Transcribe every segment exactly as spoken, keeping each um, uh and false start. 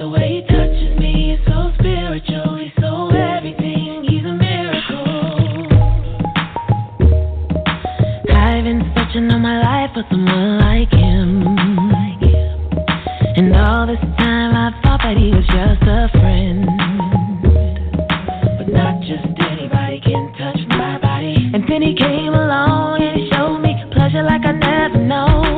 The way he touches me is so spiritual. He's so everything, he's a miracle. I've been searching all my life for someone like him. And all this time I thought that he was just a friend. But not just anybody can touch my body. And then he came along and he showed me pleasure like I never known.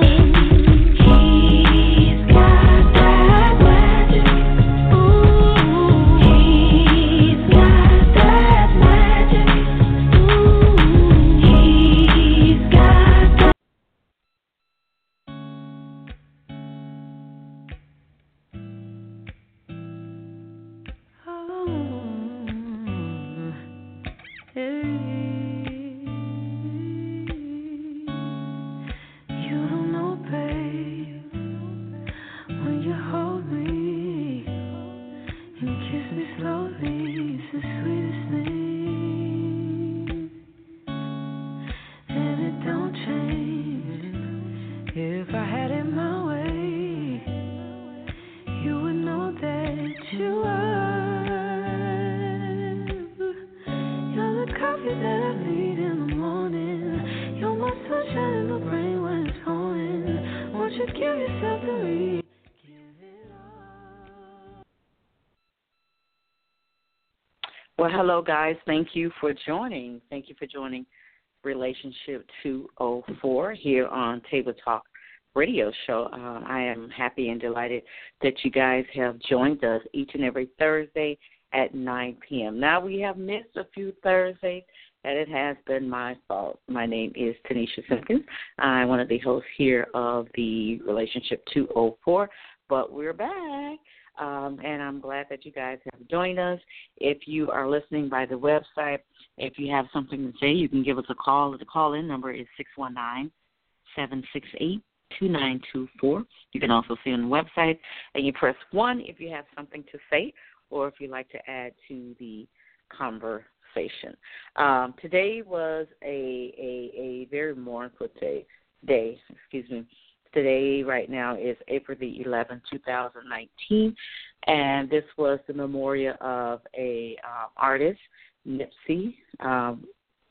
Well, hello, guys. Thank you for joining. Thank you for joining Relationship two oh four here on Table Talk Radio Show. Uh, I am happy and delighted that you guys have joined us each and every Thursday at nine p.m. Now, we have missed a few Thursdays, and it has been my fault. My name is Tanisha Simpkins. I'm one of the hosts here of the Relationship two oh four, but we're back. Um, and I'm glad that you guys have joined us. If you are listening by the website, if you have something to say, you can give us a call. The call-in number is six one nine, seven six eight, two nine two four. You can also see on the website, and you press one if you have something to say or if you'd like to add to the conversation. Um, today was a, a, a very mournful day, day, excuse me. Today, right now, is April the eleventh, two thousand nineteen, and this was the memorial of a uh, artist, Nipsey, um,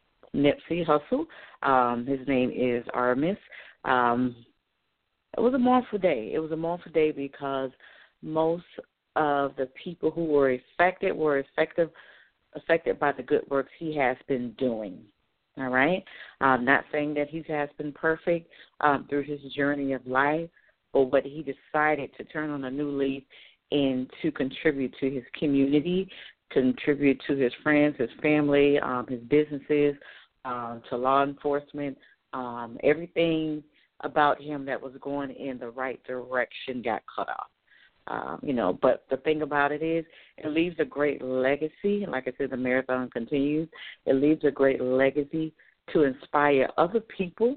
Nipsey Hussle. Um, his name is Aramis. Um, it was a mournful day. It was a mournful day because most of the people who were affected were effective, affected by the good works he has been doing. All right? I'm not saying that he has been perfect um, through his journey of life, but what he decided to turn on a new leaf and to contribute to his community, contribute to his friends, his family, um, his businesses, um, to law enforcement. Um, everything about him that was going in the right direction got cut off. Um, you know, but the thing about it is it leaves a great legacy. Like I said, the marathon continues. It leaves a great legacy to inspire other people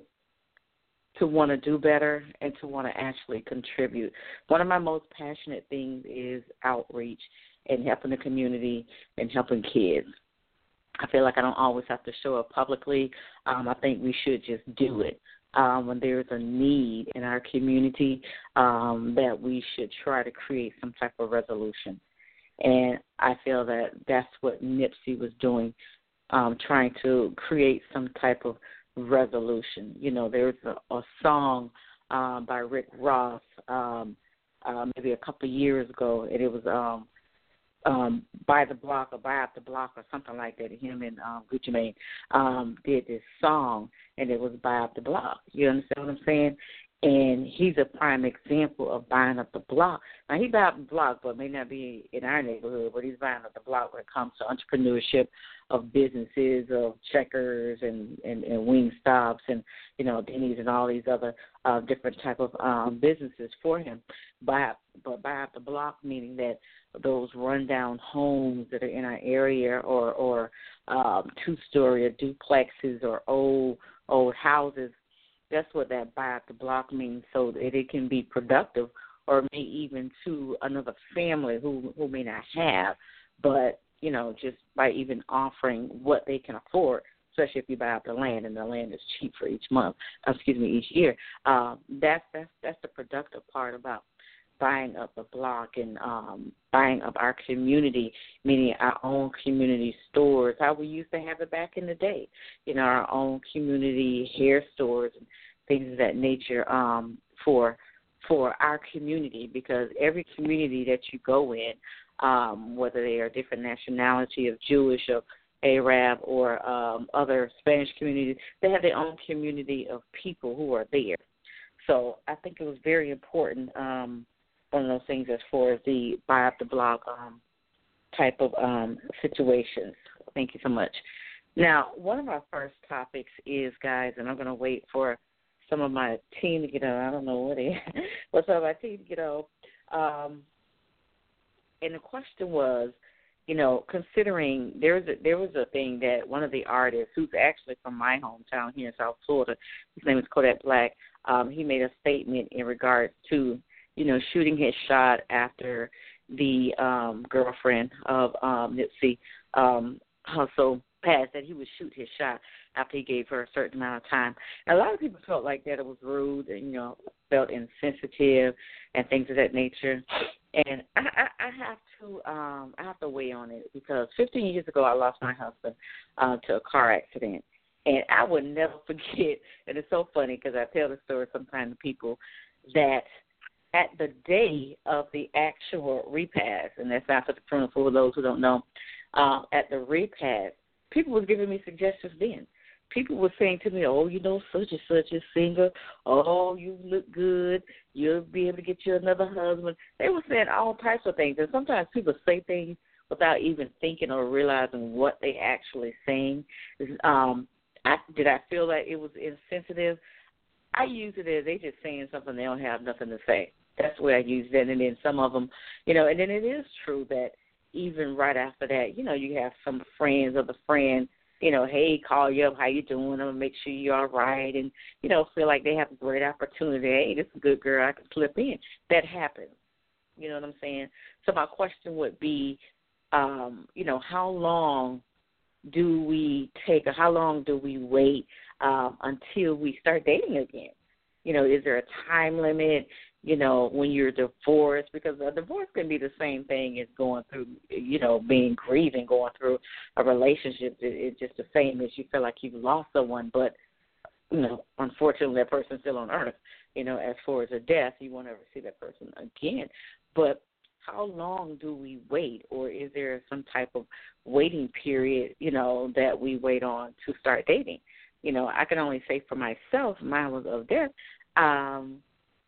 to want to do better and to want to actually contribute. One of my most passionate things is outreach and helping the community and helping kids. I feel like I don't always have to show up publicly. Um, I think we should just do it. Um, when there's a need in our community, um, that we should try to create some type of resolution. And I feel that that's what Nipsey was doing, um, trying to create some type of resolution. You know, there's a, a song um, by Rick Ross um, uh, maybe a couple of years ago, and it was um, um, By the Block or Buy Up the Block or something like that. Him and um, Gucci Mane um, did this song, and it was Buy Up the Block. You understand what I'm saying? And he's a prime example of buying up the block. Now, he bought up the block, but may not be in our neighborhood, but he's buying up the block when it comes to entrepreneurship of businesses, of Checkers and, and, and Wingstops and, you know, Denny's and all these other uh, different type of um, businesses for him. Buy up, but buy up the block, meaning that those rundown homes that are in our area or, or um, two-story or duplexes or old, old houses, that's what that buy up the block means, so that it can be productive or may even to another family who, who may not have, but, you know, just by even offering what they can afford, especially if you buy out the land and the land is cheap for each month, excuse me, each year. Uh, that's, that's, that's the productive part about buying up the block and um, buying up our community, meaning our own community stores, how we used to have it back in the day, you know, our own community hair stores and things of that nature um, for for our community, because every community that you go in, um, whether they are different nationality of Jewish or Arab or um, other Spanish communities, they have their own community of people who are there. So I think it was very important, um, one of those things as far as the buy up the block um, type of um, situations. Thank you so much. Now, one of our first topics is, guys, and I'm going to wait for some of my team to get on. I don't know what it is, but some of my team to get on. Um, and the question was, you know, considering there was a, there was a thing that one of the artists, who's actually from my hometown here in South Florida, his name is Kodak Black, um, he made a statement in regards to, you know, shooting his shot after the um, girlfriend of um, Nipsey um, Hussle passed, that he would shoot his shot after he gave her a certain amount of time. And a lot of people felt like that it was rude and, you know, felt insensitive and things of that nature. And I, I, I have to um, I have to weigh on it, because fifteen years ago I lost my husband uh, to a car accident. And I would never forget, and it's so funny because I tell the story sometimes to people, that at the day of the actual repast, and that's after the funeral for those who don't know, uh, at the repast, people was giving me suggestions then. People were saying to me, oh, you know, such and such a singer. Oh, you look good. You'll be able to get you another husband. They were saying all types of things. And sometimes people say things without even thinking or realizing what they actually saying. Um, I, did I feel like it was insensitive? I use it as they just saying something they don't have nothing to say. That's where I use it. And then some of them, you know, and then it is true that even right after that, you know, you have some friends of the friend, you know, hey, call you up, how you doing? I'm going to make sure you're all right. And, you know, feel like they have a great opportunity. Hey, this is a good girl, I can slip in. That happens. You know what I'm saying? So my question would be, um, you know, how long do we take, or how long do we wait um, until we start dating again? You know, is there a time limit? You know, when you're divorced, because a divorce can be the same thing as going through, you know, being grieving, going through a relationship. It, it's just the same as you feel like you've lost someone, but, you know, unfortunately that person's still on earth. You know, as far as a death, you won't ever see that person again. But how long do we wait, or is there some type of waiting period, you know, that we wait on to start dating? You know, I can only say for myself, mine was of death. Um,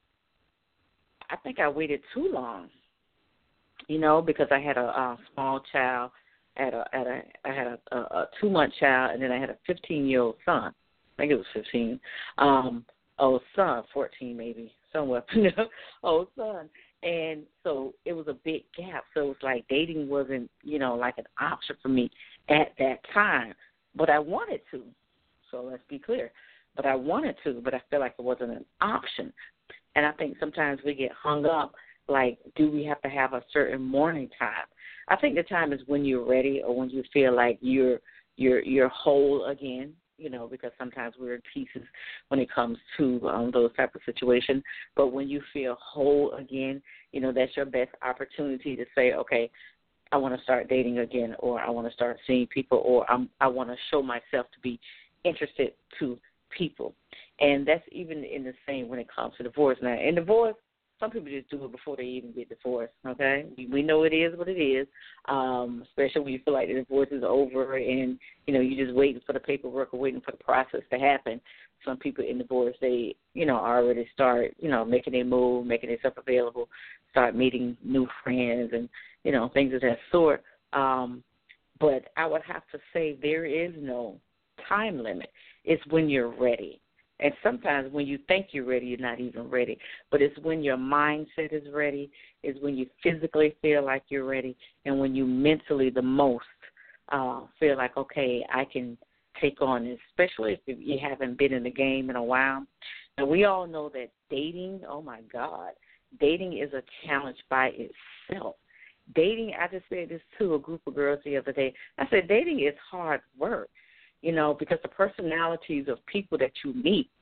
I think I waited too long, you know, because I had a, a small child, at a, at a, I had a, a, a two-month child, and then I had a fifteen-year-old son. I think it was fifteen. Um, old son, fourteen maybe, somewhere, you know, old son. And so it was a big gap. So it was like dating wasn't, you know, like an option for me at that time. But I wanted to. So let's be clear. But I wanted to, but I feel like it wasn't an option. And I think sometimes we get hung up, like, do we have to have a certain morning time? I think the time is when you're ready, or when you feel like you're you're you're whole again, you know, because sometimes we're in pieces when it comes to um, those type of situations. But when you feel whole again, you know, that's your best opportunity to say, okay, I want to start dating again, or I want to start seeing people, or I'm, I want to show myself to be interested to people. And that's even in the same when it comes to divorce. Now, in divorce, some people just do it before they even get divorced, okay? We, we know it is what it is, um, especially when you feel like the divorce is over and, you know, you're just waiting for the paperwork or waiting for the process to happen. Some people in divorce, they, you know, already start, you know, making their move, making themselves available, start meeting new friends and, you know, things of that sort. Um, but I would have to say there is no time limit. It's when you're ready. And sometimes when you think you're ready, you're not even ready. But it's when your mindset is ready, it's when you physically feel like you're ready, and when you mentally the most uh, feel like, okay, I can take on this, especially if you haven't been in the game in a while. And we all know that dating, oh, my God, dating is a challenge by itself. Dating, I just said this to a group of girls the other day. I said dating is hard work. You know, because the personalities of people that you meet,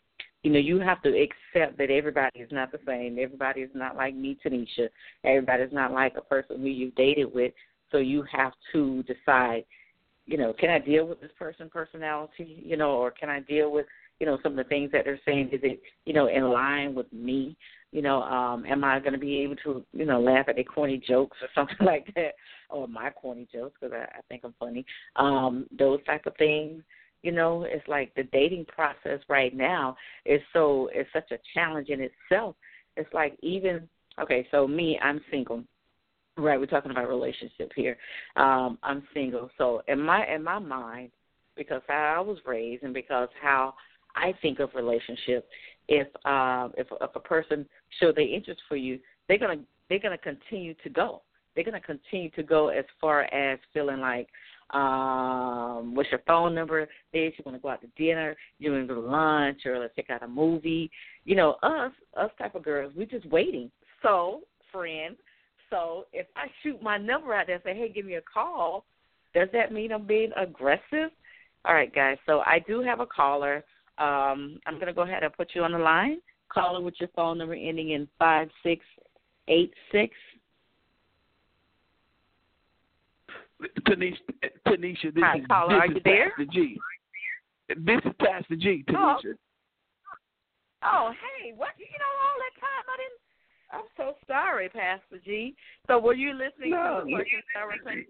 you know, you have to accept that everybody is not the same. Everybody is not like me, Tanisha. Everybody is not like a person who you've dated with. So you have to decide, you know, can I deal with this person's personality, you know, or can I deal with, you know, some of the things that they're saying? Is it, you know, in line with me? You know, um, am I going to be able to, you know, laugh at their corny jokes or something like that, or my corny jokes because I, I think I'm funny. Um, those type of things. You know, it's like the dating process right now is so, it's such a challenge in itself. It's like even, okay, so me, I'm single. Right, we're talking about relationship here. Um, I'm single. So in my in my mind, because how I was raised and because how I think of relationship, if uh, if, if a person show their interest for you, they're gonna they're gonna continue to go. They're gonna continue to go as far as feeling like, um, what's your phone number? If you want to go out to dinner, you want to go to lunch, or let's check out a movie. You know, us us type of girls, we're just waiting. So, friend. So if I shoot my number out there and say, hey, give me a call, does that mean I'm being aggressive? All right, guys, so I do have a caller. Um, I'm going to go ahead and put you on the line. Caller with your phone number ending in five six eight six. Tanisha, Tanisha this Hi, is, caller, this are is you there? Pastor G. This is Pastor G, Tanisha. Oh. oh, hey, what? You know, all that time I didn't. I'm so sorry, Pastor G. So were you listening no, to the questions I was saying?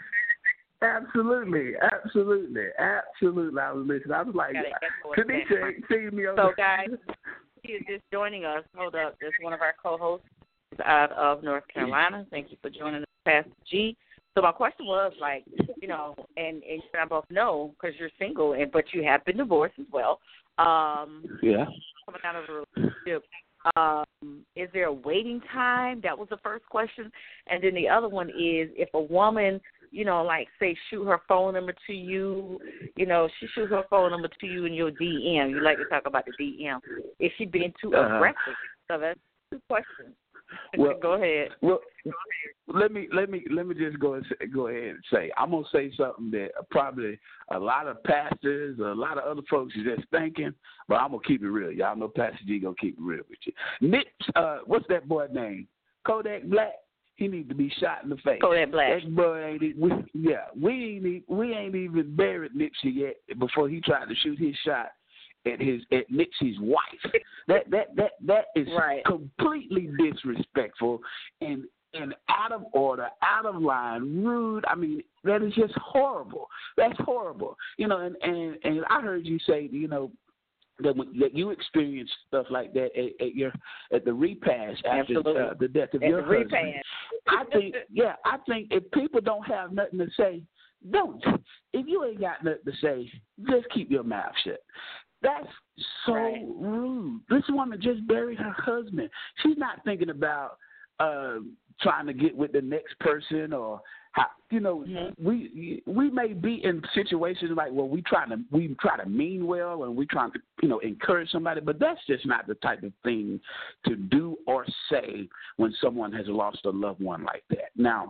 Absolutely, absolutely, absolutely. I was listening. I was like, Tanisha ain't seen me over. So, guys, he is just joining us. Hold up. There's one of our co-hosts out of North Carolina. Thank you for joining us, Pastor G. So my question was, like, you know, and, and you and I both know because you're single, and but you have been divorced as well. Um, yeah. Coming out of a relationship. Um, is there a waiting time? That was the first question. And then the other one is if a woman, you know, like say shoot her phone number to you, you know, she shoots her phone number to you in your D M. You like to talk about the D M. Is she being too uh-huh. aggressive? So that's two questions. Well, go ahead. Well, let me let me let me just go and say, go ahead and say I'm gonna say something that probably a lot of pastors, a lot of other folks are just thinking, but I'm gonna keep it real. Y'all know Pastor G gonna keep it real with you. Nips, uh, what's that boy name? Kodak Black. He needs to be shot in the face. Kodak Black. That boy ain't e, we, yeah. We ain't we ain't even buried Nipsey yet before he tried to shoot his shot at his at Nipsey's wife. That that that that is right. completely disrespectful and and out of order, out of line, rude. I mean, that is just horrible. That's horrible. You know, and and, and I heard you say, you know, that that you experienced stuff like that at, at your at the repast after uh, the death of at your the husband. Repast. I think, yeah, I think if people don't have nothing to say, don't. If you ain't got nothing to say, just keep your mouth shut. That's so right. rude. This woman just buried her husband. She's not thinking about uh, trying to get with the next person or how, you know, mm-hmm. we we may be in situations like where we try to we try to mean well and we trying to you know encourage somebody, but that's just not the type of thing to do or say when someone has lost a loved one like that. Now,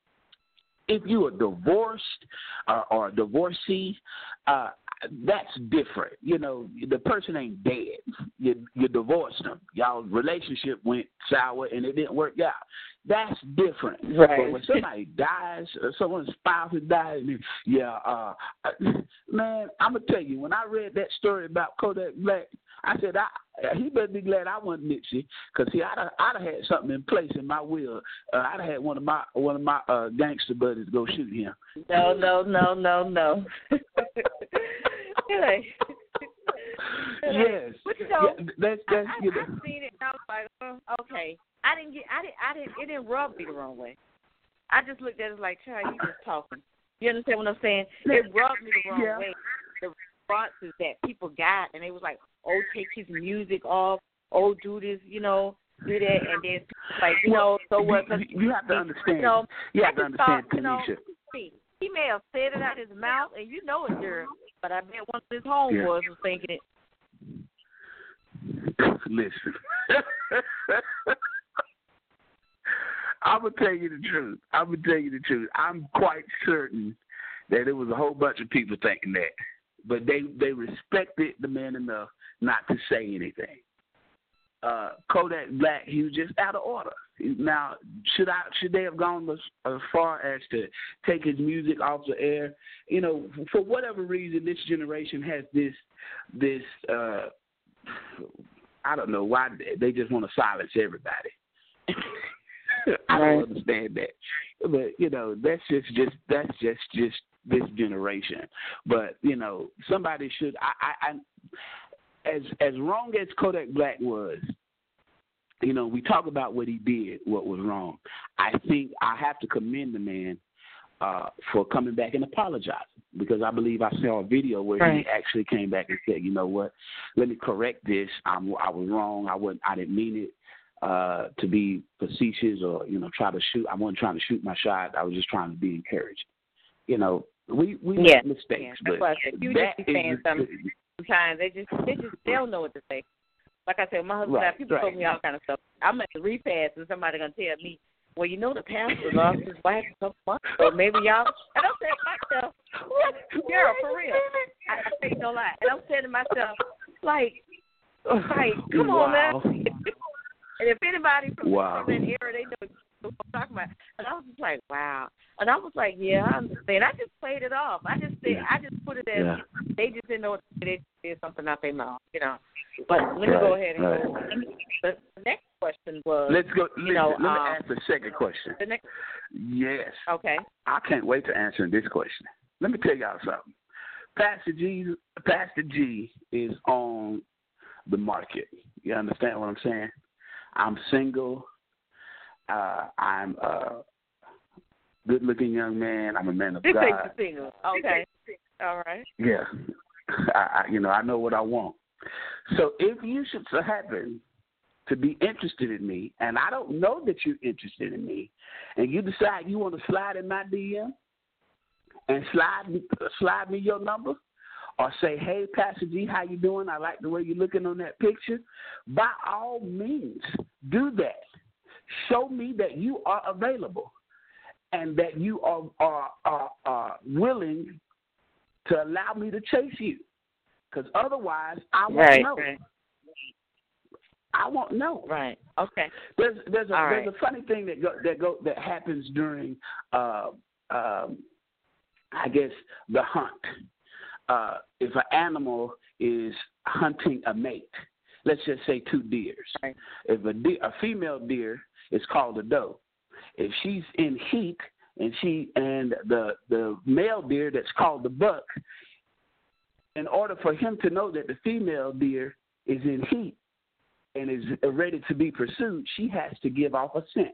if you are divorced uh, or a divorcee, uh, that's different. You know, the person ain't dead. You you divorced them. Y'all's relationship went sour and it didn't work out. That's different. Right. But when somebody dies, or someone's spouse dies, yeah, uh, man, I'm gonna tell you. When I read that story about Kodak Black, I said, I, he better be glad I wasn't Nipsey, because see, I'd have, I'd have had something in place in my will. Uh, I'd have had one of my one of my uh, gangster buddies go shoot him. No, no, no, no, no. Yes. But you know, yeah, that's that's I, I, you know. I've seen it and I was like, oh, okay. I didn't get, I didn't, I didn't, it didn't rub me the wrong way. I just looked at it like, child, you just talking. You understand what I'm saying? It rubbed me the wrong yeah. way. The responses that people got, and they was like, oh, take his music off. Oh, do this, you know, do that, and then like, you know, so what? You, you have to understand. You know, you have to understand, thought, you know, Tanisha. he may have said it out of his mouth, and you know it's there, but I bet one of his homeboys yeah. was thinking it. Listen. I'm going to tell you the truth. I'm going to tell you the truth. I'm quite certain that there was a whole bunch of people thinking that. But they, they respected the man enough not to say anything. Uh, Kodak Black, he was just out of order. Now, should I should they have gone as, as far as to take his music off the air? You know, for whatever reason, this generation has this this uh, I don't know why they just want to silence everybody. I don't right. understand that, but you know, that's just just that's just just this generation. But you know, somebody should. I, I, I as as wrong as Kodak Black was, you know, we talk about what he did, what was wrong. I think I have to commend the man uh, for coming back and apologizing, because I believe I saw a video where right. he actually came back and said, you know what, let me correct this. I'm, I was wrong. I wasn't. I didn't mean it uh, to be facetious or, you know, try to shoot. I wasn't trying to shoot my shot. I was just trying to be encouraged. You know, we we yeah. make mistakes, yeah. but That's what you that just be saying is, something. Sometimes they just they just they don't know what to say. Like I said, my husband, right, people right. told me all kind of stuff. I'm at the repass and somebody gonna tell me, well, you know, the pastor lost his wife a couple months ago. Maybe y'all. And I'm saying to myself, girl, for real. I, I say no lie. And I'm saying to myself, like, like, come wow. on now. And if anybody from, wow. from that era, they know what I'm talking about. And I was just like, wow. And I was like, yeah, I understand. I just played it off. I just said, I just put it as yeah. they just didn't know what to say. They did something out their mouth, you know. But let me right, go ahead and right. go. The next question was, let's go. You listen, know, let me um, ask the second question. The next. Yes. Okay. I can't wait to answer this question. Let me tell y'all something. Pastor G, Pastor G is on the market. You understand what I'm saying? I'm single. Uh, I'm a good-looking young man. I'm a man of this God. This ain't single. Okay. All right. Yeah. I, I, you know, I know what I want. So if you should so happen to be interested in me, and I don't know that you're interested in me, and you decide you want to slide in my D M and slide me, slide me your number, or say, hey, Pastor G, how you doing? I like the way you're looking on that picture. By all means, do that. Show me that you are available and that you are, are, are, are willing to allow me to chase you. Because otherwise, I won't right, know. Right. I won't know. Right. Okay. There's there's a All there's right. a funny thing that go, that go that happens during, uh, um, I guess, the hunt. Uh, if an animal is hunting a mate, let's just say two deers. Right. If a deer, a female deer is called a doe. If she's in heat and she and the the male deer that's called the buck, in order for him to know that the female deer is in heat and is ready to be pursued, she has to give off a scent.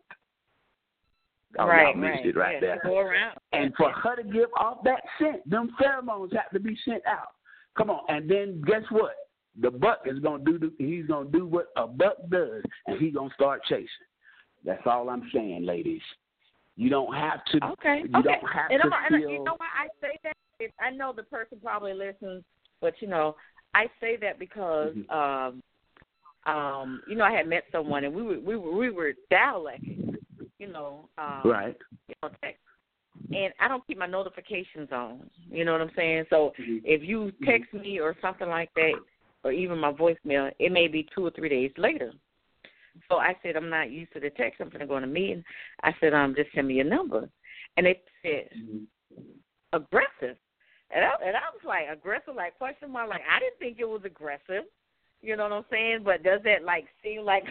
Oh, right, y'all missed right. it right yeah, there. Go around. And for her to give off that scent, them pheromones have to be sent out. Come on, and then guess what? The buck is gonna do. The, he's gonna do what a buck does, and he's gonna start chasing. That's all I'm saying, ladies. You don't have to. Okay. You okay. don't have and to I'm, feel. And you know why I say that? If I know the person probably listens, but you know, I say that because, mm-hmm. um, um, you know, I had met someone and we were we were we were dialecting, you know, um, right. You know, text. And I don't keep my notifications on. You know what I'm saying? So mm-hmm. if you text me or something like that, or even my voicemail, it may be two or three days later. So I said, I'm not used to the text. I'm going to go on a meeting. I said, um, just send me your number. And it said, mm-hmm. aggressive. And I, and I was like, aggressive, like question mark. Like, I didn't think it was aggressive. You know what I'm saying? But does that, like, seem like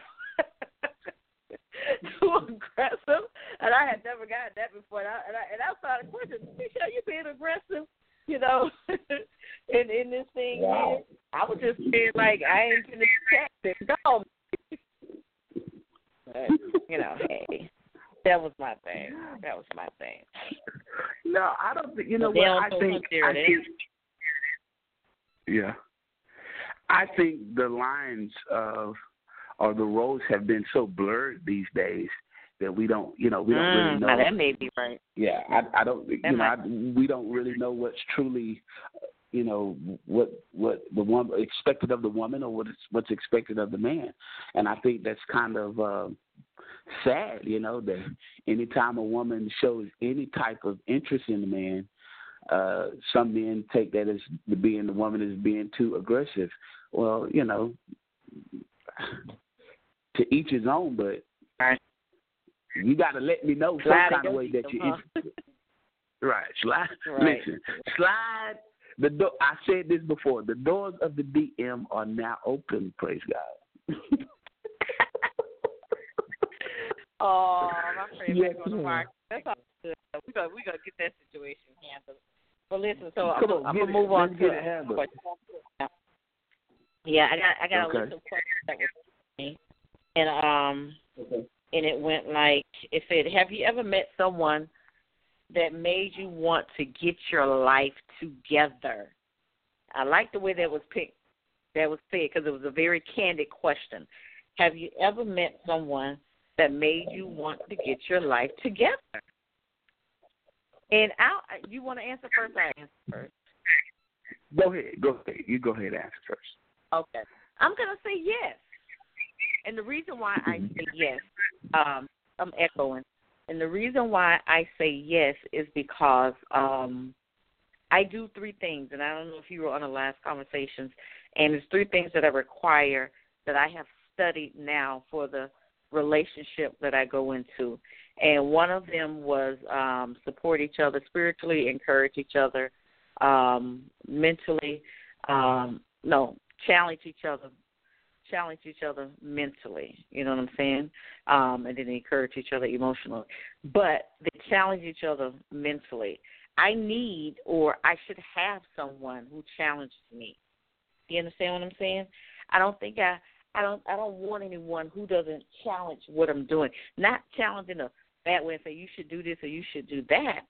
too aggressive? And I had never gotten that before. And I, and I, and I started questioning, Michelle, you being aggressive? You know, in, in this thing wow. here. I was just feeling like I ain't going to text and go. But, you know, hey, that was my thing. That was my thing. No, I don't think, you know but what, I think, I think, yeah. I think the lines of, or the roads have been so blurred these days that we don't, you know, we don't mm, really know. Now that may be right. Yeah, I, I don't, that you know, might. I, we don't really know what's truly, you know, what what the woman expected of the woman or what is, what's expected of the man. And I think that's kind of uh, sad, you know, that anytime a woman shows any type of interest in the man, uh, some men take that as being the woman is being too aggressive. Well, you know, to each his own, but you got to let me know some Slide kind of way that you. huh? Right, slide. Right. Listen, slide. The door. I said this before. The doors of the D M are now open. Praise God. Oh, my friend, yes, back on the mark. That's all good. We're going we to get that situation handled. But listen, so Come I'm, on, I'm going to it. move on Let's to get it handled. Yeah, I got I got okay. a list of questions that was me, and um, Okay. and it went like it said, have you ever met someone that made you want to get your life together? I like the way that was picked, that was said, because it was a very candid question. Have you ever met someone that made you want to get your life together? And I, you want to answer first? I answer first. Go ahead. Go ahead. You go ahead and answer first. Okay. I'm going to say yes. And the reason why I say yes, um, I'm echoing. And the reason why I say yes is because um, I do three things. And I don't know if you were on the last conversations. And it's three things that I require that I have studied now for the relationship that I go into. And one of them was um, support each other spiritually, encourage each other um, mentally. Um, no, challenge each other, challenge each other mentally. You know what I'm saying? Um, and then encourage each other emotionally. But they challenge each other mentally. I need, or I should have someone who challenges me. You understand what I'm saying? I don't think I. I don't I don't want anyone who doesn't challenge what I'm doing. Not challenge in a bad way and say you should do this or you should do that,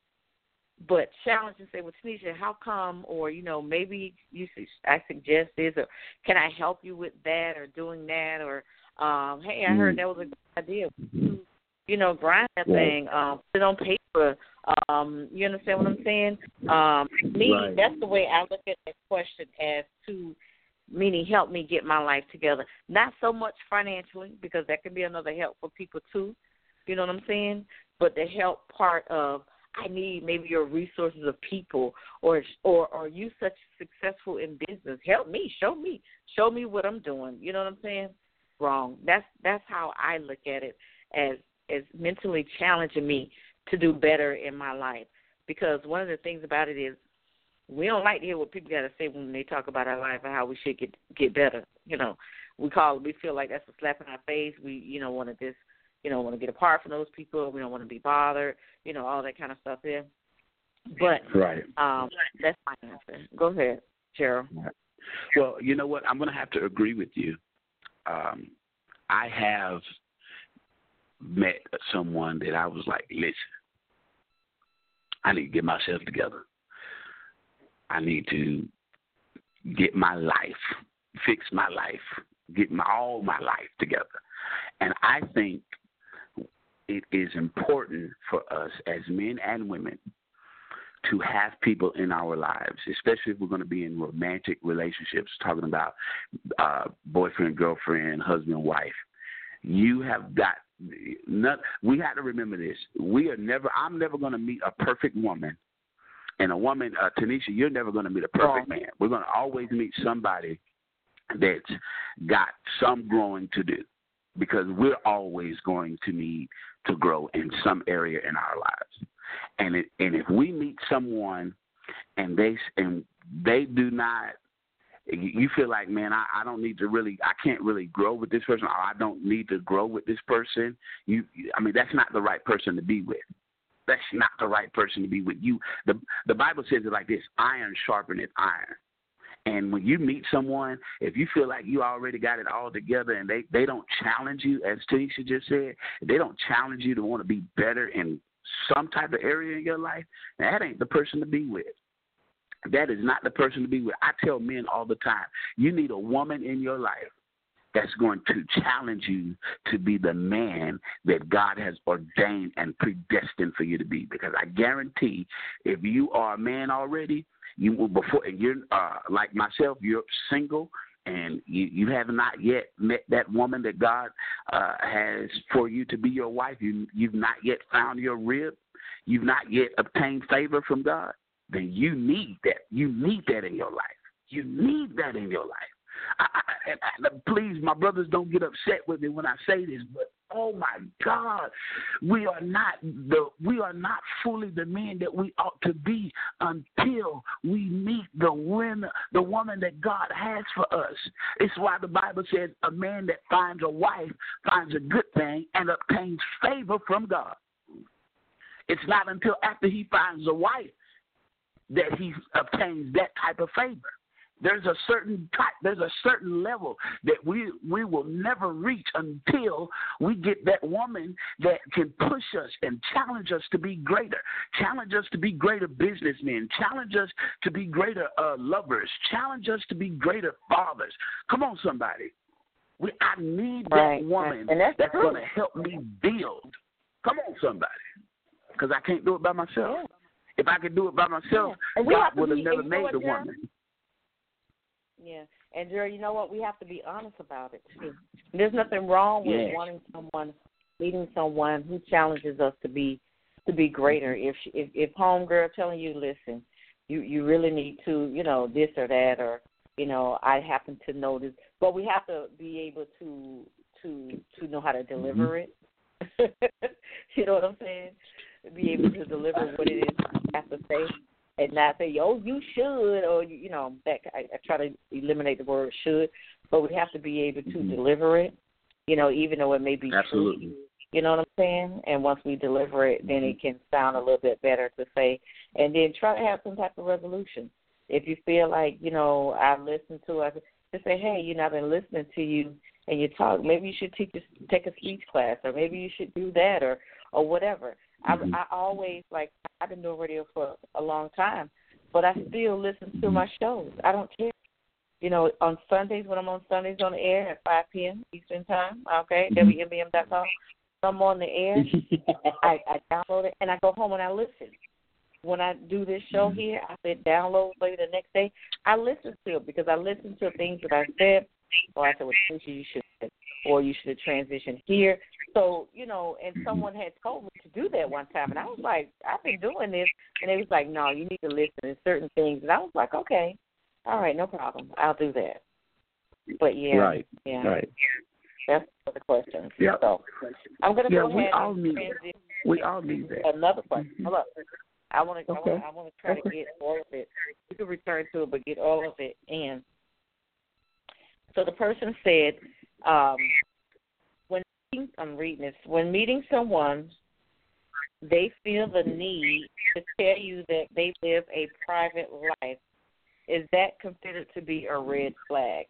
but challenge and say, well, Tanisha, how come? Or, you know, maybe you I suggest this, or can I help you with that or doing that? Or, um, hey, I heard that was a good idea. You know, grind that thing, um, put it on paper. Um, you understand what I'm saying? Um, me, Right. That's the way I look at that question as to, meaning help me get my life together. Not so much financially, because that can be another help for people too. You know what I'm saying? But the help part of, I need maybe your resources of people, or or or you such successful in business. Help me, show me, show me what I'm doing. You know what I'm saying? Wrong. That's that's how I look at it, as as mentally challenging me to do better in my life. Because one of the things about it is, we don't like to hear what people got to say when they talk about our life and how we should get get better. You know, we call we feel like that's a slap in our face. We, you know, want to just, you know, want to get apart from those people. We don't want to be bothered. You know, all that kind of stuff there. But right, um, that's my answer. Go ahead, Gerald. Well, you know what? I'm going to have to agree with you. Um, I have met someone that I was like, listen, I need to get myself together. I need to get my life, fix my life, get my, all my life together. And I think it is important for us as men and women to have people in our lives, especially if we're going to be in romantic relationships, talking about uh, boyfriend, girlfriend, husband, wife. You have got, not, we have to remember this. We are never, I'm never going to meet a perfect woman. And a woman, uh, Tanisha, you're never going to meet a perfect man. We're going to always meet somebody that's got some growing to do, because we're always going to need to grow in some area in our lives. And it, and if we meet someone and they and they do not, you feel like, man, I, I don't need to really, I can't really grow with this person, or I don't need to grow with this person. You, I mean, that's not the right person to be with. That's not the right person to be with. You. The the Bible says it like this: iron sharpeneth iron. And when you meet someone, if you feel like you already got it all together and they, they don't challenge you, as Tanisha just said, they don't challenge you to want to be better in some type of area in your life, that ain't the person to be with. That is not the person to be with. I tell men all the time, you need a woman in your life that's going to challenge you to be the man that God has ordained and predestined for you to be. Because I guarantee, if you are a man already, you will before and you're uh, like myself, you're single and you, you have not yet met that woman that God uh, has for you to be your wife. You you've not yet found your rib. You've not yet obtained favor from God. then you need that. You need that in your life. You need that in your life. I, I, and, and please, my brothers, don't get upset with me when I say this, but oh my God, we are not the we are not fully the men that we ought to be until we meet the women, the woman that God has for us. It's why the Bible says a man that finds a wife finds a good thing and obtains favor from God. It's not until after he finds a wife that he obtains that type of favor. There's a certain type, there's a certain level that we we will never reach until we get that woman that can push us and challenge us to be greater, challenge us to be greater businessmen, challenge us to be greater uh, lovers, challenge us to be greater fathers. Come on, somebody. We, I need right. that woman and that's, that's that's going to help me build. Come on, somebody, because I can't do it by myself. Yeah. If I could do it by myself, yeah. God would have be, never you know made what, the Jerry? woman. Yeah, and Jerry, you know what? We have to be honest about it too. There's nothing wrong with yes. wanting someone, meeting someone who challenges us to be to be greater. If she, if if homegirl telling you, listen, you you really need to, you know, this or that, or you know, I happen to know this, but we have to be able to to to know how to deliver it. You know what I'm saying? Be able to deliver what it is you have to say. And not say, oh, you should, or, you know, that I, I try to eliminate the word should, but we have to be able to mm-hmm. deliver it, you know, even though it may be Absolutely. true. You know what I'm saying? And once we deliver it, then it can sound a little bit better to say, and then try to have some type of resolution. If you feel like, you know, I listened to it, just say, hey, you know, I've been listening to you, and you talk, maybe you should teach, take a speech class, or maybe you should do that, or, or whatever. Mm-hmm. I, I always, like, I've been doing radio for a long time, but I still listen to my shows. I don't care. You know, on Sundays, when I'm on Sundays on the air at five p.m. Eastern Time, okay, mm-hmm. W M B M dot com, I'm on the air, I, I download it, and I go home and I listen. When I do this show here, I said download later the next day. I listen to it because I listen to things that I said, or I said, well, you should have, or you should have transitioned here. So, you know, and someone had told me to do that one time, and I was like, I've been doing this. And they was like, no, you need to listen to certain things. And I was like, okay, all right, no problem. I'll do that. But, yeah. Right, yeah. right. That's the question. Yeah. So I'm going to yeah, go we ahead all and need, transition. We all need that. Another question. Hold up. I want to okay. I want to try okay. to get all of it. You can return to it, but get all of it in. So the person said, um, when meeting, I'm reading this, when meeting someone, they feel the need to tell you that they live a private life. Is that considered to be a red flag?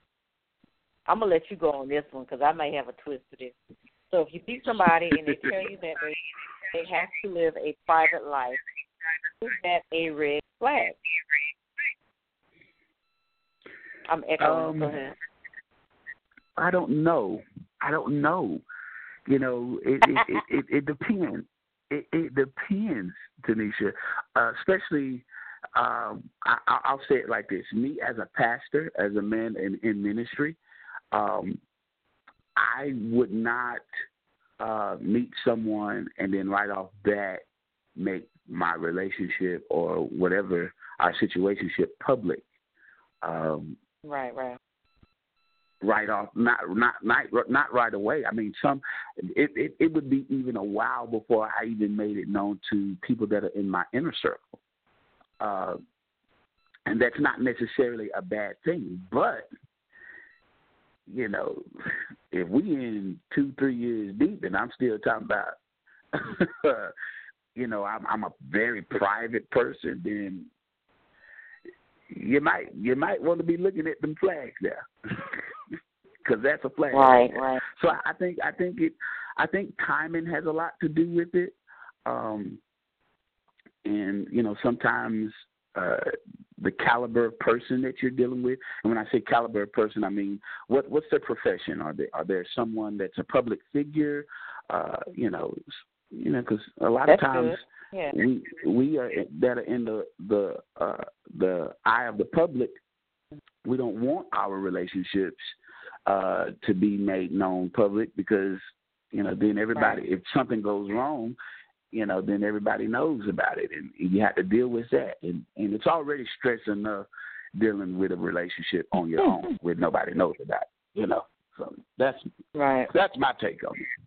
I'm going to let you go on this one because I may have a twist to this. So if you see somebody and they tell you that they, they have to live a private life, is that a red flag? I'm echoing. Um, Go ahead. I don't know. I don't know. You know, it it, it, it, it depends. It, it depends, Tanisha. Uh, especially, um, I, I'll say it like this: me as a pastor, as a man in, in ministry, um, I would not uh, meet someone and then right off bat make my relationship or whatever our situationship public. Um, right, right. Right off, not not not not right away. I mean, some it, it it would be even a while before I even made it known to people that are in my inner circle, uh, and that's not necessarily a bad thing. But you know, if we in two three years deep and I'm still talking about, you know, I'm I'm a very private person, then you might you might want to be looking at them flags there. Because that's a flag. Right, right. So I think I think it I think timing has a lot to do with it, um, and you know sometimes uh, the caliber of person that you're dealing with. And when I say caliber of person, I mean what what's their profession? Are they are there someone that's a public figure? Uh, you know, you know, because a lot that's of times yeah. we we are that are in the the uh, the eye of the public. We don't want our relationships uh, to be made known public because, you know, then everybody, right. if something goes wrong, you know, then everybody knows about it, and, and you have to deal with that. And, and it's already stress enough dealing with a relationship on your own where nobody knows about it, you know. So that's right. That's my take on it.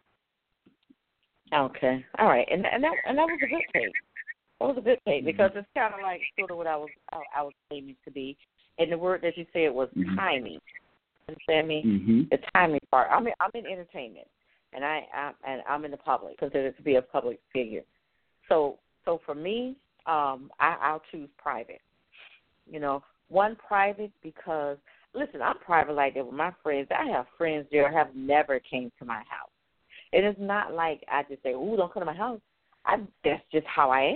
Okay, all right, and and that and that was a good take. That was a good take because Mm-hmm. it's kind of like sort of what I was I, I was aiming to be, and the word that you said was Mm-hmm. timing. Understand me? Mm-hmm. The timing part. I'm in, I'm in entertainment, and I I'm, and I'm in the public, considered to be a public figure. So so for me, um, I, I'll choose private. You know, one private because listen, I'm private like that with my friends. I have friends there have never came to my house. And it's not like I just say, "Ooh, don't come to my house." I, that's just how I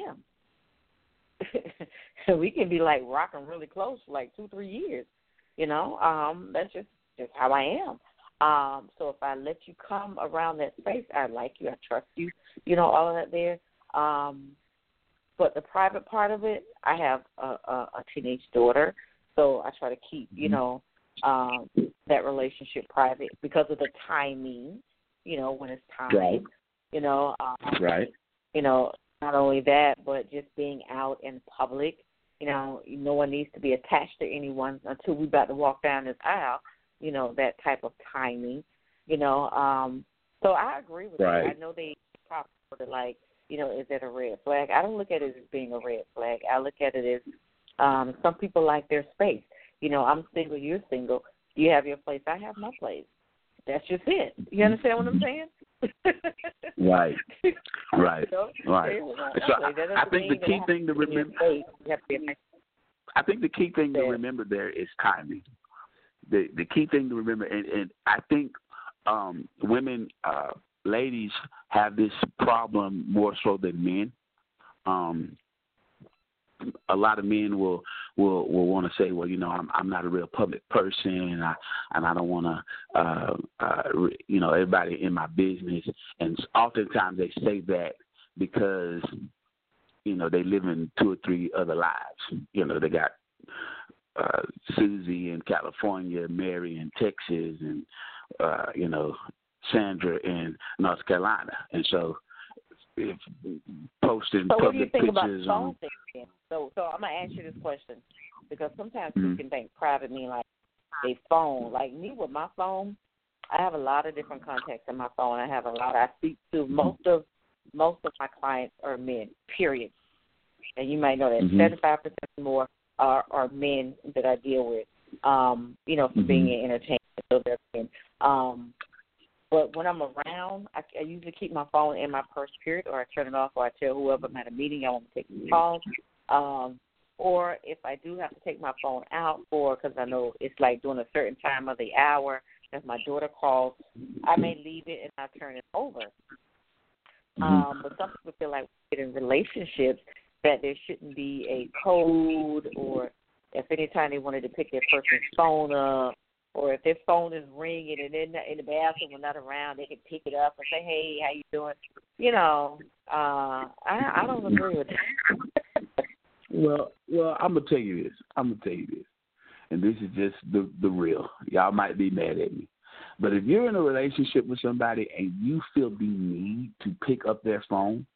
am. We can be like rocking really close for like two, three years. You know, um, that's just, just how I am. Um, so if I let you come around that space, I like you, I trust you. You know, all of that there. Um, but the private part of it, I have a, a, a teenage daughter, so I try to keep, you know, um, that relationship private because of the timing. You know, when it's time, Right. you know, um, Right. you know, not only that, but just being out in public, you know, no one needs to be attached to anyone until we're about to walk down this aisle, you know, that type of timing, you know. Um, so I agree with Right. you. I know they probably sort of like, you know, is it a red flag? I don't look at it as being a red flag. I look at it as um, some people like their space. You know, I'm single, you're single. You have your place, I have my place. That's just it. You understand what I'm saying? Right. Right. You know? Right. So I, I think the key thing to remember. I think the key thing to remember there is timing. The the key thing to remember, and, and I think um, women, uh, ladies, have this problem more so than men. Um, a lot of men will will will want to say, well, you know, I'm I'm not a real public person, and I and I don't want to, uh, uh, you know, everybody in my business. And oftentimes they say that because, you know, they live in two or three other lives. You know, they got uh, Susie in California, Mary in Texas, and uh, you know, Sandra in North Carolina, and so. If posting so public what do you think about pictures phone on. things? So, so I'm gonna ask you this question because sometimes Mm-hmm. people can think private mean like a phone. Like me with my phone, I have a lot of different contacts in my phone. I have a lot. I speak to most of most of my clients are men. Period. And you might know that Mm-hmm. seventy-five percent more are, are men that I deal with. Um, you know, for Mm-hmm. being in entertainment. So they're men. Um, But when I'm around, I, I usually keep my phone in my purse, period, or I turn it off, or I tell whoever I'm at a meeting I want to take the call. Um, or if I do have to take my phone out for, because I know it's like during a certain time of the hour, if my daughter calls, I may leave it and I turn it over. Mm-hmm. Um, but some people feel like in relationships that there shouldn't be a code, or if anytime they wanted to pick their person's phone up, or if their phone is ringing and in the, in the bathroom we're not around, they can pick it up and say, hey, how you doing? You know, uh, I, I don't agree with that. Well, well, I'm gonna tell you this. I'm gonna tell you this, and this is just the the real. Y'all might be mad at me, but if you're in a relationship with somebody and you feel the need to pick up their phone,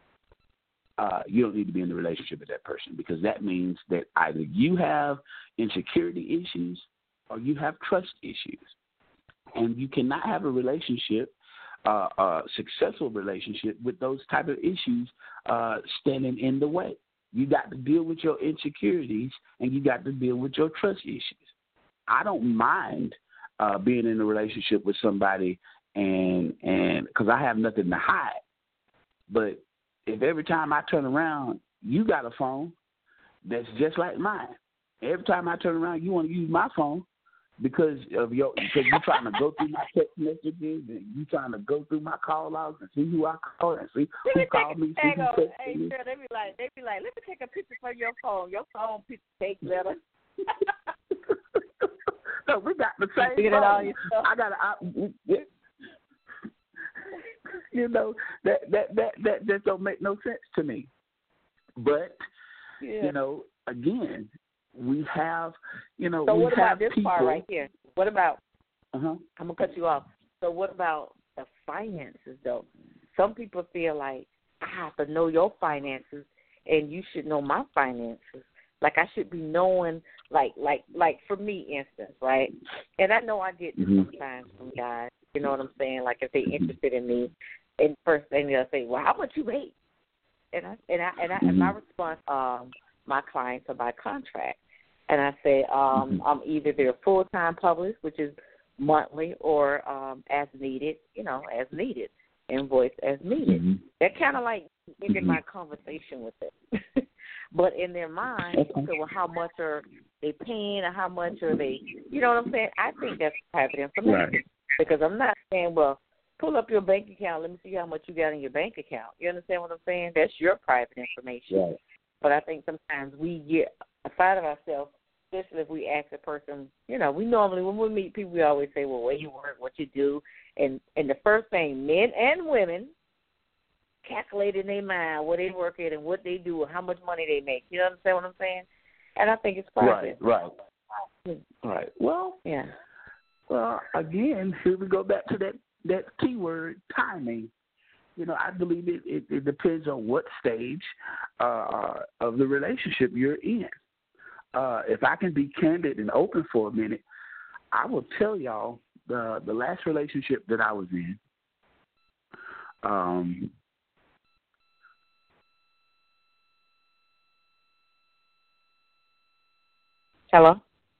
uh, you don't need to be in the relationship with that person, because that means that either you have insecurity issues or you have trust issues, and you cannot have a relationship, uh, a successful relationship, with those type of issues uh, standing in the way. You got to deal with your insecurities, and you got to deal with your trust issues. I don't mind uh, being in a relationship with somebody, and and because I have nothing to hide. But if every time I turn around, you got a phone that's just like mine. Every time I turn around, you want to use my phone because of your because you're trying to go through my text messages, and you trying to go through my call logs and see who I called and see who called me, see who texted hey, me. Girl, they be like, they be like, let me take a picture from your phone. Your phone picture takes better. No, we got the same Figured it all yourself. I got to, you know, that that that that that don't make no sense to me. But Yeah. you know, again, we have, you know, So we what have about this people. part right here? What about? Uh-huh. I'm gonna cut you off. So what about the finances though? Some people feel like I have to know your finances, and you should know my finances. Like I should be knowing, like, like, like for me, instance, right? And I know I get this mm-hmm. sometimes from guys. You know what I'm saying? Like if they're interested in me, and first thing they'll say, "Well, how much you make?" And I and I and, I, mm-hmm. and my response, um, my clients are by contract, and I say, um, mm-hmm. I'm either they're full time published, which is monthly, or um, as needed. You know, as needed, invoice as needed. Mm-hmm. They're kind of like in mm-hmm. my conversation with it. But in their mind, okay. okay, well, how much are they paying, or how much are they, you know what I'm saying? I think that's private information. Right. Because I'm not saying, well, pull up your bank account, let me see how much you got in your bank account. You understand what I'm saying? That's your private information. Right. But I think sometimes we get outside of ourselves, especially if we ask a person, you know, we normally, when we meet people, we always say, well, where you work, what you do. And, and the first thing, men and women, calculate in their mind where they work at and what they do and how much money they make. You understand what I'm saying? And I think it's private. Right, right. Right. Well, yeah. Well, again, here we go back to that, that key word, timing. You know, I believe it, it, it depends on what stage uh, of the relationship you're in. Uh, if I can be candid and open for a minute, I will tell y'all the the last relationship that I was in, um, Hello?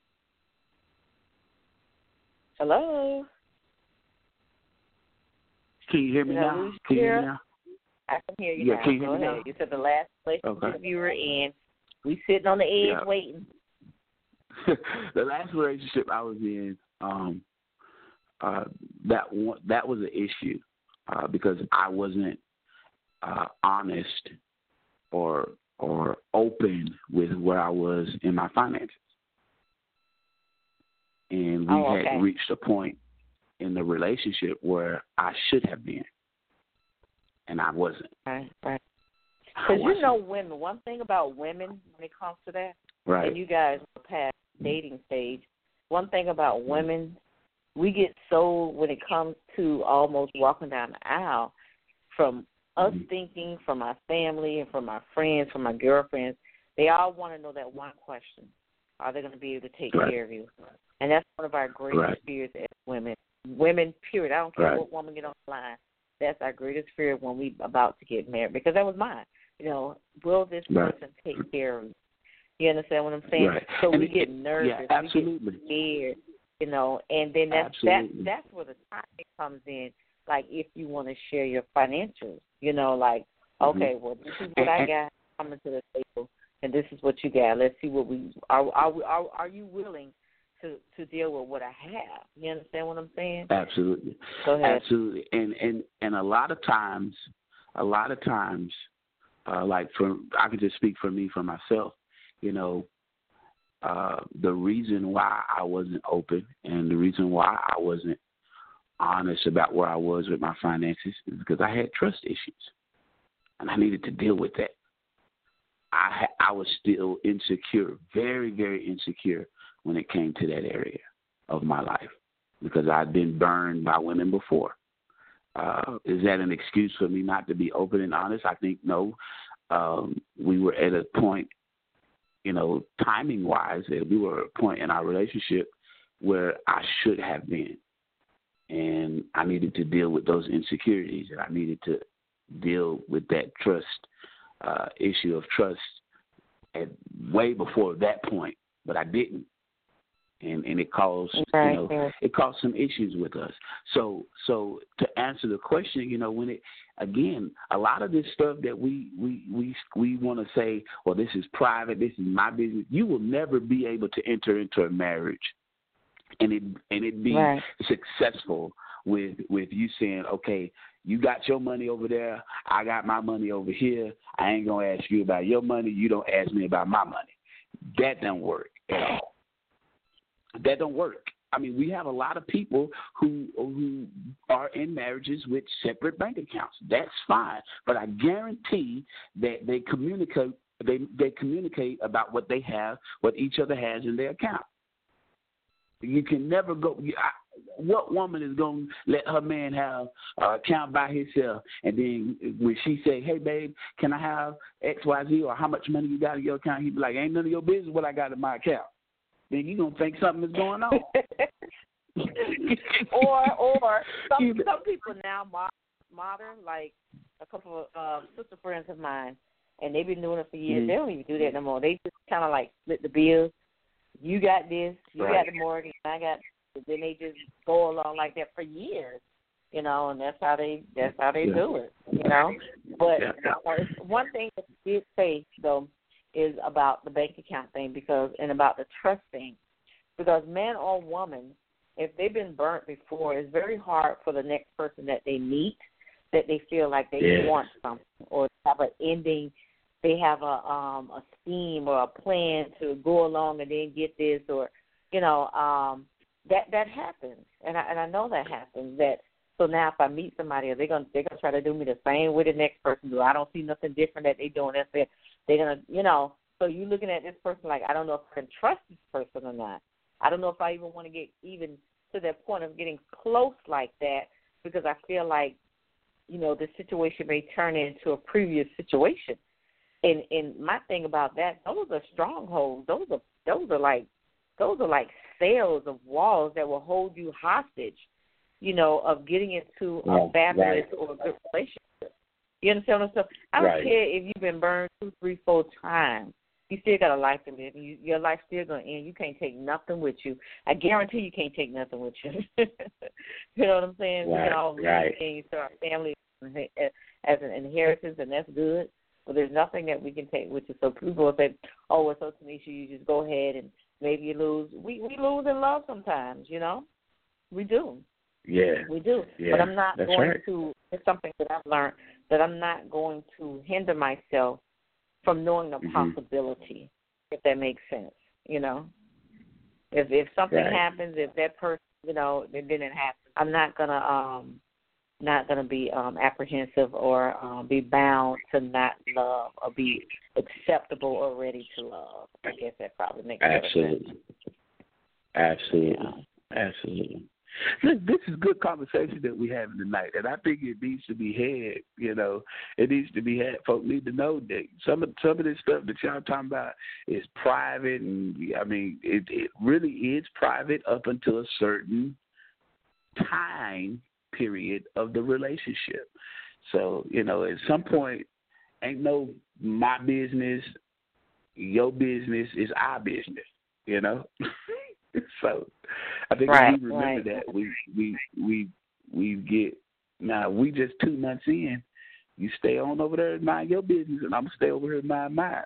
Hello? Can you hear me Did I now? lose Can you you? hear me now? I can hear you Yeah, now. can you Go hear me ahead. now? You said the last relationship Okay. you were in. We sitting on the edge Yeah. waiting. The last relationship I was in, um, uh, that one, that was an issue uh, because I wasn't uh, honest or or open with where I was in my finances, and we Oh, okay. had reached a point in the relationship where I should have been, and I wasn't. Right, right. I Because you wasn't. know women, one thing about women when it comes to that, Right. and you guys are past dating stage, one thing about women, we get sold when it comes to almost walking down the aisle from us Mm-hmm. thinking, from our family and from our friends, from our girlfriends. They all want to know that one question. Are they going to be able to take Right. care of you? And that's one of our greatest Right. fears as women. Women, period. I don't care Right. what woman get on the line. That's our greatest fear when we about to get married, because that was mine. You know, will this Right. person take care of me? You understand what I'm saying? Right. So And we it- get nervous. Yeah, absolutely. We get scared, you know, and then that's, that, Absolutely. that's where the timing comes in. Like if you want to share your financials, you know, like, okay, well, this is what I got coming to the table, and this is what you got. Let's see what we are. Are, are, are you willing to, to deal with what I have? You understand what I'm saying? Absolutely. Go ahead. Absolutely. And and and a lot of times, a lot of times, uh, like for I could just speak for me, for myself. You know, uh, the reason why I wasn't open and the reason why I wasn't honest about where I was with my finances is because I had trust issues, and I needed to deal with that. I ha- I was still insecure, very, very insecure when it came to that area of my life because I'd been burned by women before. Uh, is that an excuse for me not to be open and honest? I think no. Um, we were at a point, you know, timing-wise, that we were at a point in our relationship where I should have been. And I needed to deal with those insecurities, and I needed to deal with that trust uh, issue of trust at way before that point, but I didn't, and and it caused Right, you know right. it caused some issues with us. So so to answer the question, you know, when it again, a lot of this stuff that we we we we want to say, well, this is private, this is my business. You will never be able to enter into a marriage and it and it be Right. successful with with you saying, okay, you got your money over there, I got my money over here. I ain't gonna ask you about your money. You don't ask me about my money. That don't work at all. That don't work. I mean, we have a lot of people who who are in marriages with separate bank accounts. That's fine, but I guarantee that they communicate. They they communicate about what they have, what each other has in their account. You can never go. I, what woman is going to let her man have an account by himself, and then when she say, hey, babe, can I have X, Y, Z, or how much money you got in your account? He be like, ain't none of your business what I got in my account. Then you going to think something is going on. or or some, some people now modern, like a couple of uh, sister friends of mine, and they've been doing it for years. Mm-hmm. They don't even do that no more. They just kind of like split the bills. You got this, you right. got the mortgage, I got. Then they just go along like that for years, you know, and that's how they that's how they yeah. do it, you know. But yeah. uh, one thing that you did say though is about the bank account thing because and about the trust thing, because man or woman, if they've been burnt before, it's very hard for the next person that they meet that they feel like they yeah. want something or have an ending. They have a um, a scheme or a plan to go along and then get this or, you know, um, that that happens. And I and I know that happens. That so now if I meet somebody, they're gonna they're gonna try to do me the same way the next person do. I don't see nothing different that they're doing. That's it. They're gonna, you know. So you looking at this person like I don't know if I can trust this person or not. I don't know if I even want to get even to that point of getting close like that because I feel like, you know, the situation may turn into a previous situation. And and my thing about that, those are strongholds. Those are those are like those are like sails of walls that will hold you hostage, you know, of getting into a right, fabulous right. or a good relationship. You understand what I'm saying? I don't right. care if you've been burned two, three, four times. You still got a life to live. You, your life's still going to end. You can't take nothing with you. I guarantee you can't take nothing with you. You know what I'm saying? Right, we can all right. leave things to our family as an inheritance, and that's good. But there's nothing that we can take with you. So people will say, oh, it's so Tanisha, you just go ahead and maybe you lose. We we lose in love sometimes, you know. We do. Yeah. We do. Yeah. But I'm not That's going right. to, it's something that I've learned, that I'm not going to hinder myself from knowing the mm-hmm. possibility, if that makes sense, you know. If if something right. happens, if that person, you know, it didn't happen, I'm not going to, um, not going to be um, apprehensive or um, be bound to not love or be acceptable or ready to love. I guess that probably makes sense. Absolutely. Absolutely. Yeah. Absolutely. Look, this is good conversation that we're having tonight, and I think it needs to be had. You know, it needs to be had. Folks need to know that some of some of this stuff that y'all talking about is private, and I mean, it, it really is private up until a certain time period of the relationship. So, you know, at some point, ain't no my business, your business is our business, you know? So I think right, if we remember right. that, we, we, we, we get, now we just two months in, you stay on over there and mind your business, and I'm going to stay over here and mind mine.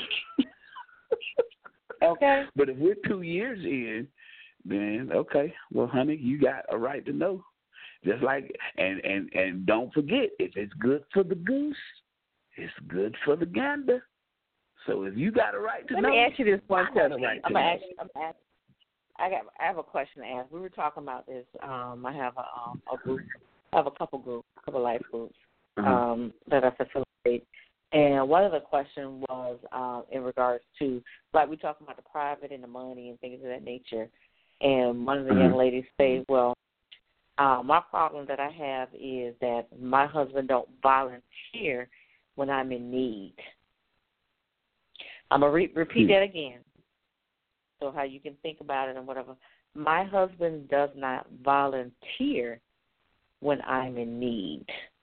Okay. But if we're two years in, then, okay, well, honey, you got a right to know. Just like, and, and, and don't forget, if it's good for the goose, it's good for the gander. So if you got a right to Let know, me ask you this one I got a question. right I'm to gonna know. ask, I'm gonna ask, I got, I have a question to ask. We were talking about this. Um, I have a, um, a group, I have a couple groups, a couple life groups Uh-huh. um, that I facilitate. And one of the questions was uh, in regards to, like we talking about the private and the money and things of that nature. And one of the uh-huh. young ladies said, well, Uh, my problem that I have is that my husband don't volunteer when I'm in need. I'm going to re- repeat hmm. that again so how you can think about it and whatever. My husband does not volunteer when I'm in need.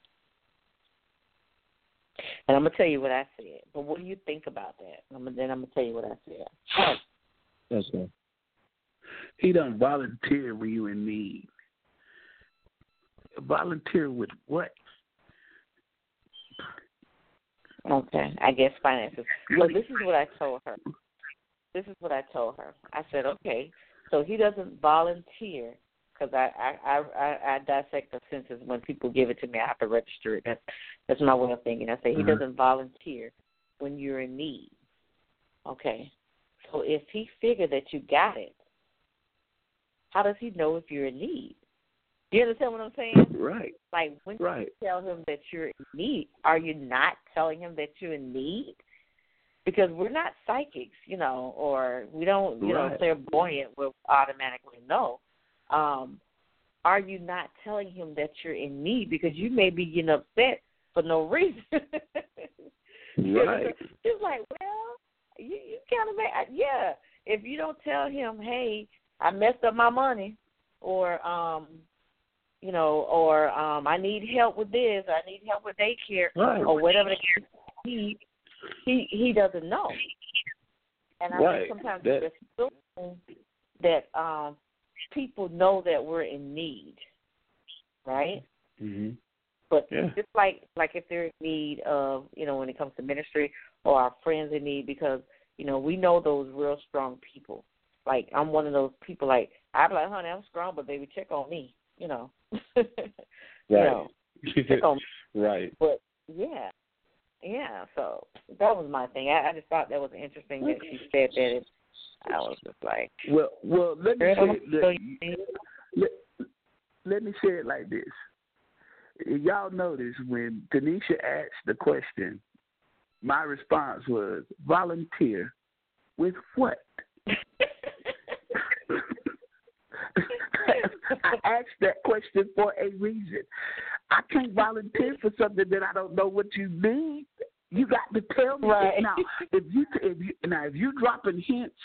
And I'm going to tell you what I said. But what do you think about that? I'm gonna, then I'm going to tell you what I said. That's right. He doesn't volunteer when you're in need. Volunteer with what? Okay, I guess finances. So this is what I told her. This is what I told her. I said, okay, so he doesn't volunteer because I, I, I, I dissect the sentences when people give it to me. I have to register it. That's, that's my way of thinking. I say he uh-huh. doesn't volunteer when you're in need. Okay, so if he figured that you got it, how does he know if you're in need? You understand what I'm saying? Right. Like when right. you tell him that you're in need, are you not telling him that you're in need? because we're not psychics, you know, or we don't, you right. know, clairvoyant. We'll automatically know. Um, are you not telling him that you're in need because you may be getting upset for no reason? Right. It's like, well, you, you kind of, yeah. If you don't tell him, hey, I messed up my money, or, um, you know, or um, I need help with this, or I need help with daycare, right. or whatever the case he he he doesn't know. And I right. think sometimes that, it's assumed that um, people know that we're in need, right? Mm-hmm. But yeah. just like like if they're in need of, you know, when it comes to ministry, or our friends in need, because, you know, we know those real strong people. Like, I'm one of those people, like, I'm like, honey, I'm strong, but baby, check on me, you know. right. You know, check on me. Right. But, yeah, yeah, so that was my thing. I, I just thought that was interesting that she said that. It, I was just like. Well, well, let me say let, let, let me say it like this. Y'all notice when Tanisha asked the question, my response was, volunteer with what? I asked that question for a reason. I can't volunteer for something that I don't know what you need. You got to tell me. Right. Now, if you if you now if you dropping hints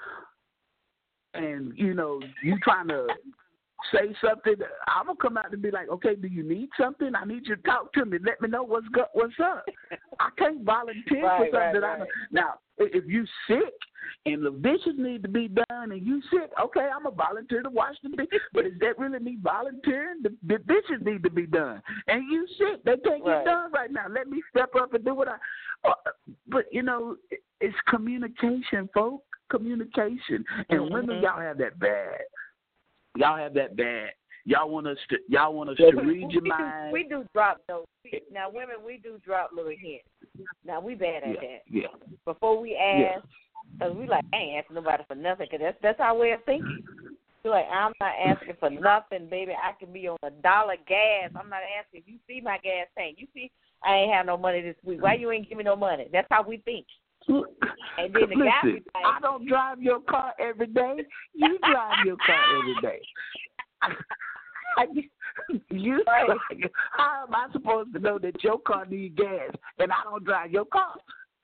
and you know you trying to say something, I'm gonna come out and be like, okay, do you need something? I need you to talk to me. Let me know what's go- what's up. I can't volunteer right, for something right, that I know. Now, if you sick and the dishes need to be done and you sick, okay, I'm a volunteer to wash the dishes. But is that really me volunteering? The, the dishes need to be done, and you sick. They can't right. get done right now. Let me step up and do what I. Uh, but you know, it's communication, folks. Communication, and Mm-hmm. women, y'all have that bad. Y'all have that bad. Y'all want us to. Y'all want us to read your we mind. Do, we do drop those. Now, women, we do drop little hints. Now we bad at yeah, that. Yeah. Before we ask, because yeah. we like, I ain't asking nobody for nothing, because that's that's our way of thinking. We're like, I'm not asking for nothing, baby. I can be on a dollar gas. I'm not asking. You see my gas tank. You see, I ain't have no money this week. Why you ain't give me no money? That's how we think. And then the Listen, guy be like, I don't drive your car every day. You drive your car every day. I, you, right. how am I supposed to know that your car needs gas and I don't drive your car?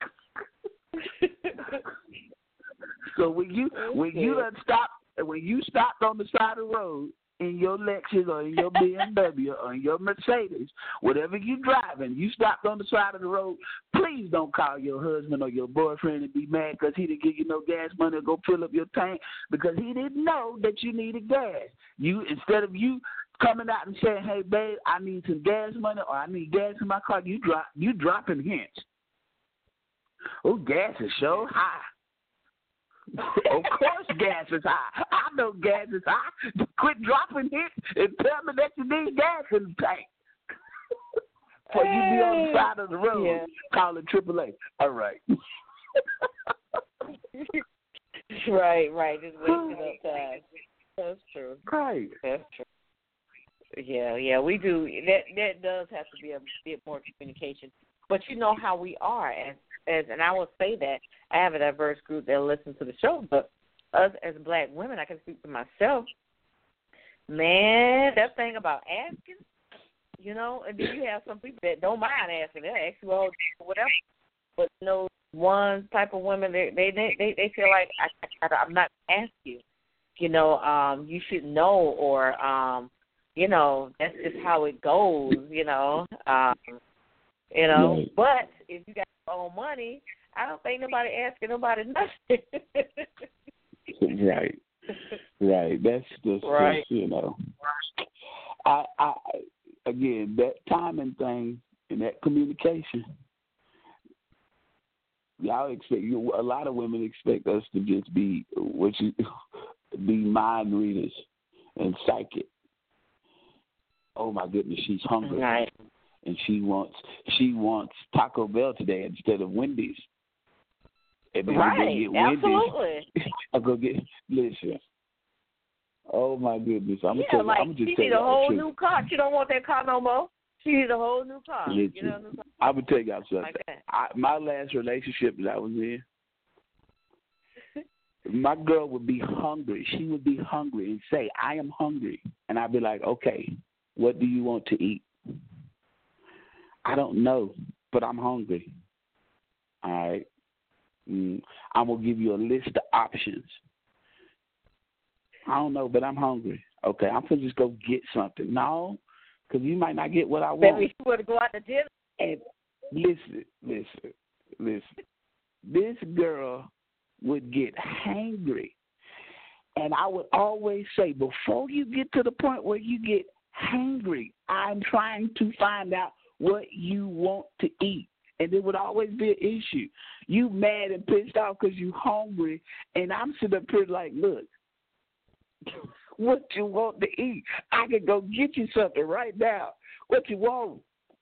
So when you okay. when you done stop when you stopped on the side of the road in your Lexus or in your B M W or in your Mercedes, whatever you driving, you stopped on the side of the road, please don't call your husband or your boyfriend and be mad because he didn't give you no gas money to go fill up your tank because he didn't know that you needed gas. You instead of you coming out and saying, hey, babe, I need some gas money or I need gas in my car, you drop you dropping hints. Oh, gas is so high. Of course gas is high. I know gas is high. Quit dropping hints and tell me that you need gas in the tank. So you be on the side of the road yeah. calling triple A. All right. right, right. Just wasting up time. That's true. Right. That's true. Yeah, yeah, we do. That that does have to be a bit more communication. But you know how we are as as, and I will say that I have a diverse group that listen to the show, but us as black women, I can speak for myself. Man, that thing about asking, you know, and then you have some people that don't mind asking. They ask you all whatever. But you know, one type of women, they they they, they feel like I, I, I'm not going to ask you. You know, um, you should know, or um, you know, that's just how it goes. You know, um, you know. Right. But if you got your own money, I don't think nobody asking nobody nothing. Right, right. That's just, right. just you know. I, I again that timing thing and that communication. Y'all expect you. A lot of women expect us to just be what you be mind readers and psychic. Oh my goodness, she's hungry, right. and she wants she wants Taco Bell today instead of Wendy's. And then right, go get Wendy's. Absolutely. I go get listen. Oh my goodness, I'm yeah, gonna tell like you, I'm just she tell need you a whole the new car. She don't want that car no more. She needs a whole new car. Listen, you know, new car. I would tell y'all something. Like that. I, my last relationship that I was in, my girl would be hungry. She would be hungry and say, I am hungry. And I'd be like, okay, what do you want to eat? I don't know, but I'm hungry. All right. Mm, I'm going to give you a list of options. I don't know, but I'm hungry. Okay, I'm going to just go get something. No, because you might not get what I want. Maybe you want to go out to dinner. And listen, listen, listen. This girl would get hangry. And I would always say, before you get to the point where you get hangry, I'm trying to find out what you want to eat. And there would always be an issue. You mad and pissed off because you hungry, and I'm sitting up here like, look, what you want to eat? I can go get you something right now. What you want?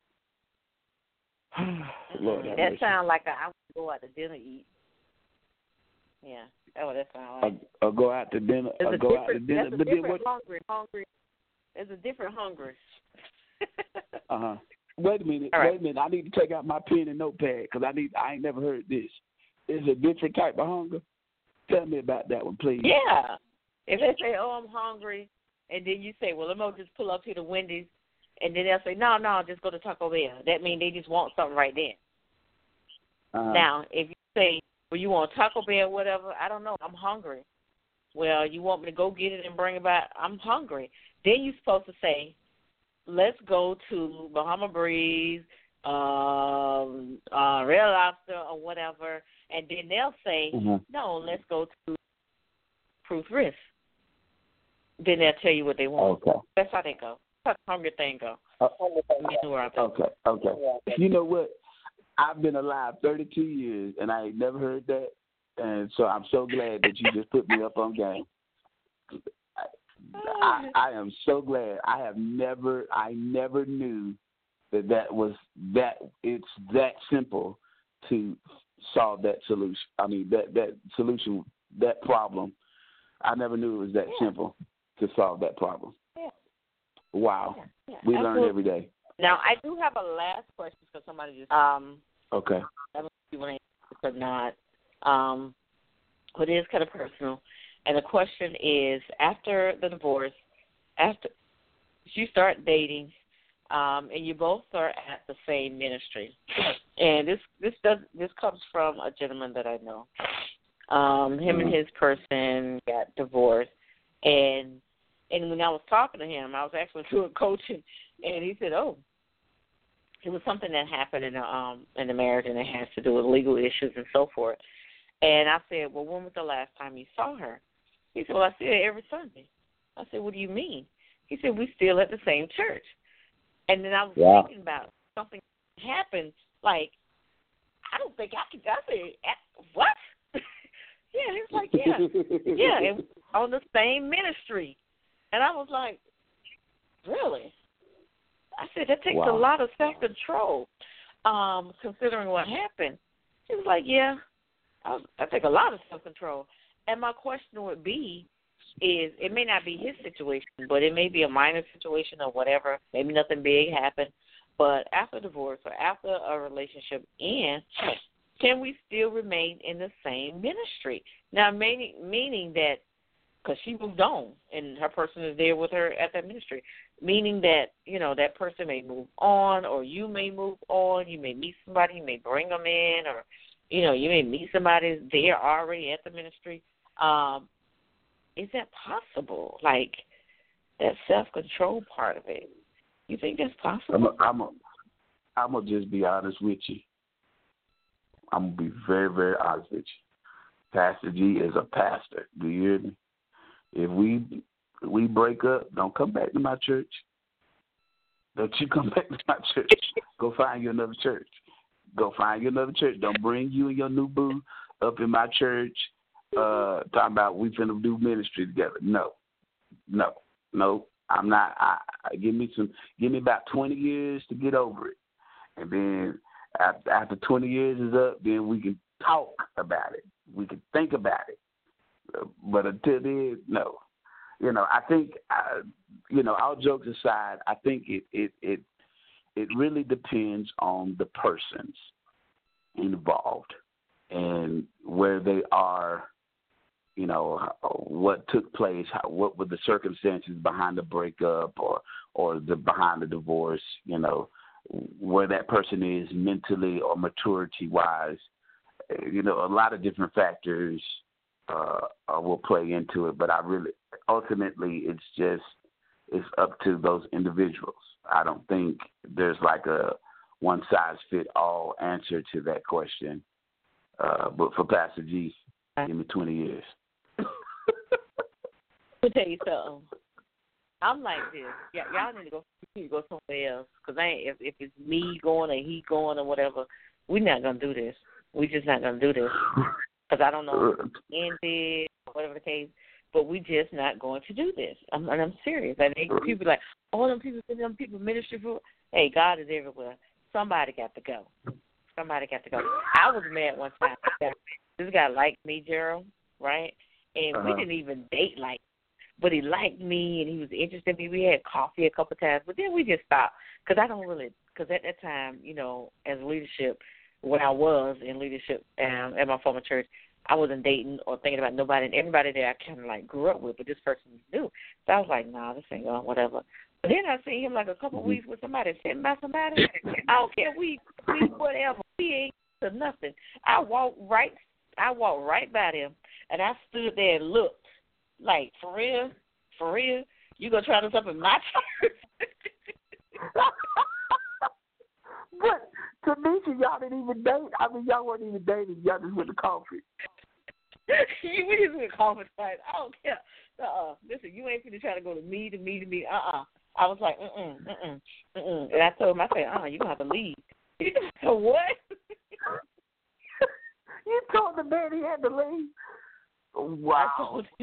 Lord, that that sounds like a, I want to go out to dinner eat. Yeah, that's what that sounds like. Or, or go out to dinner. There's Or a go out to dinner. That's a but different then what? hungry, hungry. There's a different hungry. uh huh. Wait a minute. Right. Wait a minute. I need to take out my pen and notepad because I need. I ain't never heard this. Is a different type of hunger? Tell me about that one, please. Yeah. If they say, "Oh, I'm hungry," and then you say, "Well, let me just pull up to the Wendy's," and then they'll say, "No, no, just go to Taco Bell." That means they just want something right then. Uh-huh. Now, if you say, "Well, you want Taco Bell, whatever," I don't know. I'm hungry. Well, you want me to go get it and bring it back? I'm hungry. Then you're supposed to say, let's go to Bahama Breeze, um, uh, Red Lobster, or whatever, and then they'll say, mm-hmm. no, let's go to Proof Risk. Then they'll tell you what they want. Okay. That's how they go. That's how the hunger thing go. Uh, okay, okay, okay. You know what? I've been alive thirty-two years, and I ain't never heard that, and so I'm so glad that you just put me up on game. I, I am so glad. I have never, I never knew that that was that. It's that simple to solve that solution. I mean, that that solution, that problem. I never knew it was that yeah. simple to solve that problem. Yeah. Wow, yeah. Yeah. we Absolutely. Learn every day. Now, I do have a last question for somebody. Just um. Okay. I don't know if you want to answer or not. Um, but it is kind of personal. And the question is, after the divorce, after you start dating, um, and you both are at the same ministry, and this this does this comes from a gentleman that I know. Um, him mm-hmm. and his person got divorced, and and when I was talking to him, I was actually doing coaching, and he said, "Oh, it was something that happened in the um in the marriage, and it has to do with legal issues and so forth." And I said, "Well, when was the last time you saw her?" He said, "Well, I see her every Sunday." I said, "What do you mean?" He said, "We still at the same church." And then I was yeah. thinking about something happened. Like, I don't think I could. I said, "What?" Yeah, he was like, "Yeah, yeah, and on the same ministry." And I was like, "Really?" I said, "That takes wow. a lot of self-control, um, considering what happened." He was like, "Yeah, I, was, I take a lot of self-control." And my question would be, is it may not be his situation, but it may be a minor situation or whatever. Maybe nothing big happened. But after divorce or after a relationship ends, can we still remain in the same ministry? Now, meaning, meaning that, because she moved on and her person is there with her at that ministry, meaning that, you know, that person may move on or you may move on. You may meet somebody, you may bring them in, or, you know, you may meet somebody there already at the ministry. Um, is that possible? Like that self-control part of it. You think that's possible? I'm a, I'm going to just be honest with you. I'm going to be very, very honest with you. Pastor G is a pastor. Do you hear me? If we we break up, don't come back to my church. Don't you come back to my church. Go find you another church. Go find you another church. Don't bring you and your new boo up in my church. Uh, talking about we finna do ministry together. No, no, no. I'm not. I, I give me some. Give me about twenty years to get over it, and then after, after twenty years is up, then we can talk about it. We can think about it. Uh, but until then, no. You know, I think. I, you know, all jokes aside, I think it it it it really depends on the persons involved and where they are, you know, what took place, how, what were the circumstances behind the breakup or, or the behind the divorce, you know, where that person is mentally or maturity-wise. You know, a lot of different factors uh, uh, will play into it, but I really, ultimately, it's just, it's up to those individuals. I don't think there's like a one-size-fit-all answer to that question. Uh, but for Pastor G, give me twenty years. Let me tell you something. I'm like this. Y- y'all need to go. You need to go somewhere else. Cause I ain't, if if it's me going or he going or whatever, we're not gonna do this. We're just not gonna do this. Cause I don't know if it's ended or whatever the case. But we just not going to do this. I'm, and I'm serious. I think people like, all them people, them people ministry for. Hey, God is everywhere. Somebody got to go. Somebody got to go. I was mad one time. This guy liked me, Gerald, right? And uh-huh. we didn't even date like, but he liked me and he was interested in me. We had coffee a couple of times, but then we just stopped because I don't really. Because at that time, you know, as leadership, when I was in leadership um, at my former church, I wasn't dating or thinking about nobody, and everybody there I kind of like grew up with, but this person was new. So I was like, nah, this ain't going, whatever. But then I seen him like a couple of weeks with somebody, sitting by somebody. I don't care, we, we whatever, we ain't to nothing. I walked right, I walked right by them, and I stood there and looked, like, for real, for real, you gonna try this up in my church? But Tanisha, y'all didn't even date. I mean, y'all weren't even dating. Y'all just went to coffee. We just went to coffee tonight. I don't care. Uh-uh. Listen, you ain't finna try to go to me, to me, to me. Uh-uh. I was like, mm-mm, mm-mm, mm-mm. And I told him, I said, uh-uh, you're going to have to leave. He said, what? You told the man he had to leave? Wow. I told you.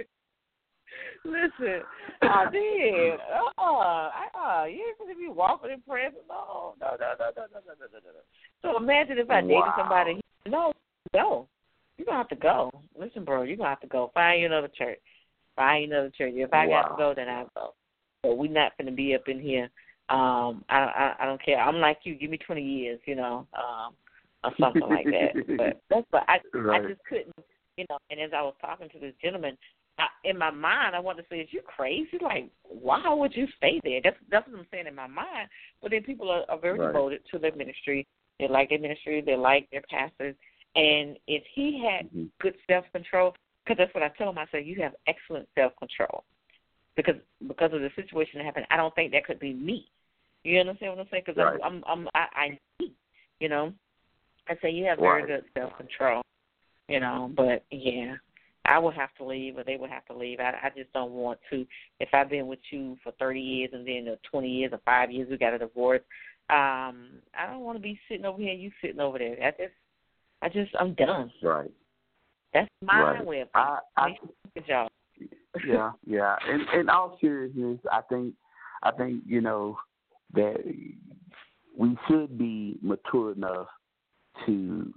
Listen, I did. Uh-uh. Uh-uh. You ain't going to be walking in present. No, no, no, no, no, no, no, no, no, no. So imagine if I dated wow. somebody. No, go. You're going to have to go. Listen, bro, you're going to have to go. Find you another church. Find you another church. If I wow. got to go, then I'll go. So we're not going to be up in here. Um, I, I I don't care. I'm like you. Give me twenty years, you know, um, or something like that. But that's what I, right. I just couldn't, you know. And as I was talking to this gentleman, I, in my mind, I wanted to say, "Is you crazy? Like, why would you stay there?" That's that's what I'm saying in my mind. But then people are, are very right. devoted to their ministry. They like their ministry. They like their pastors. And if he had mm-hmm. good self-control, because that's what I tell him, I said, you have excellent self-control. Because because of the situation that happened, I don't think that could be me. You understand what I'm saying? Because right. I'm, I'm, I'm, I, I need, you know. I say you have very right. good self-control, you know. But, yeah, I would have to leave or they would have to leave. I, I just don't want to. If I've been with you for thirty years and then twenty years or five years we got a divorce, um, I don't want to be sitting over here and you sitting over there. I just, I just, I'm done. Right. That's my right. way of I, I, Good job. Yeah, yeah. In, in all seriousness, I think, I think you know that we should be mature enough to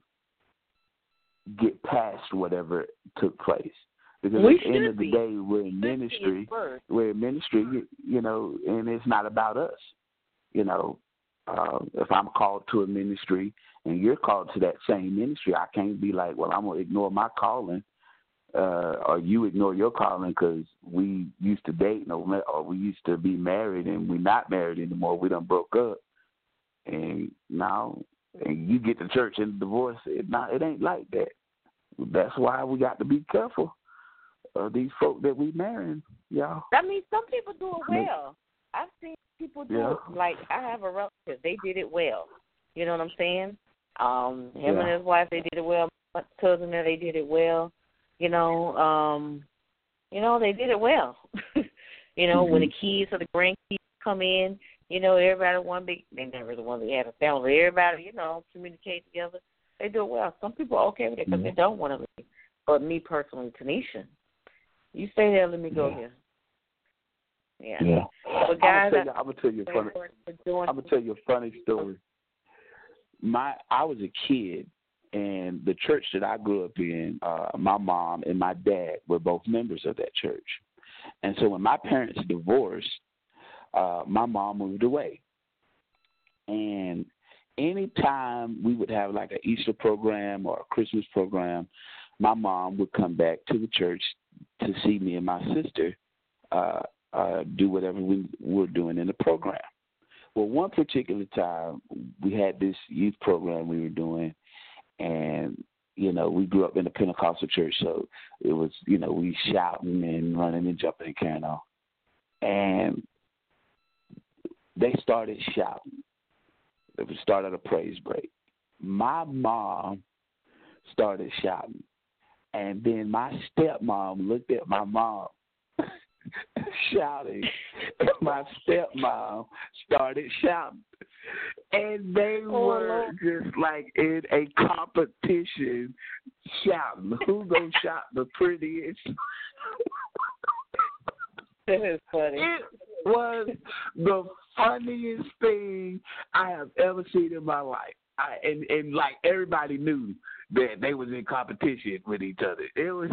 get past whatever took place. Because we at the end of the be. day, we're in ministry. We're in ministry, you, you know, and it's not about us. You know, uh, if I'm called to a ministry and you're called to that same ministry, I can't be like, well, I'm going to ignore my calling, uh, or you ignore your calling because we used to date or we used to be married and we're not married anymore. We done broke up. And now and you get to church and divorce. It, not, it ain't like that. That's why we got to be careful of these folk that we marrying, y'all. I mean, some people do it well. I've seen people do yeah. it. Like, I have a relative. They did it well. You know what I'm saying? Um, him yeah. and his wife, they did it well. My cousin, they did it well. You know, um, you know, they did it well. you know, mm-hmm. when the kids or the grandkids come in, you know, everybody one big, they never the one that had a family. Everybody, you know, communicate together. They do it well. Some people are okay with it because mm-hmm. they don't want to leave. But me personally, Tanisha, you stay there, let me go yeah. here. Yeah. yeah. But guys, I'm gonna tell you a funny. I'm gonna tell you a funny story. My, I was a kid, and the church that I grew up in, uh, my mom and my dad were both members of that church. And so when my parents divorced, uh, my mom moved away, And anytime we would have like an Easter program or a Christmas program, my mom would come back to the church to see me and my sister uh, uh, do whatever we were doing in the program. Well, one particular time, we had this youth program we were doing, and, you know, we grew up in a Pentecostal church, so it was, you know, we shouting and running and jumping and carrying on. And they started shouting. It was started a praise break. My mom started shouting. And then my stepmom looked at my mom shouting. And my stepmom started shouting. And they Oh, were Lord. just like in a competition shouting. Who's going to shout the prettiest? That is funny. It was the funniest thing I have ever seen in my life. I, and, and like everybody knew that they was in competition with each other. It was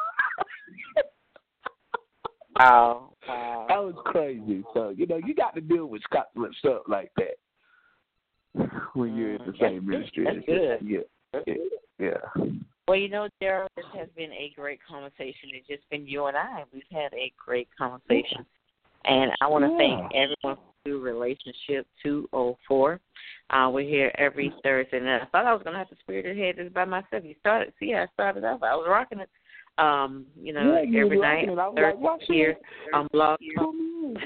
Wow. Wow. that was crazy. So, you know, you got to deal with stuff like that when you're in the same ministry. That's good. Yeah. Yeah. yeah. Well, you know, Gerald, this has been a great conversation. It's just been you and I. We've had a great conversation. And I want to Yeah. thank everyone for Relationship two oh four. Uh, we're here every Thursday. And I thought I was going to have to spirit ahead this by myself. You started, see, I started off. I was rocking it, um, you know, Yeah, you every were night. rocking it. I was Thursday like, watch here it. on Blog Talk. Come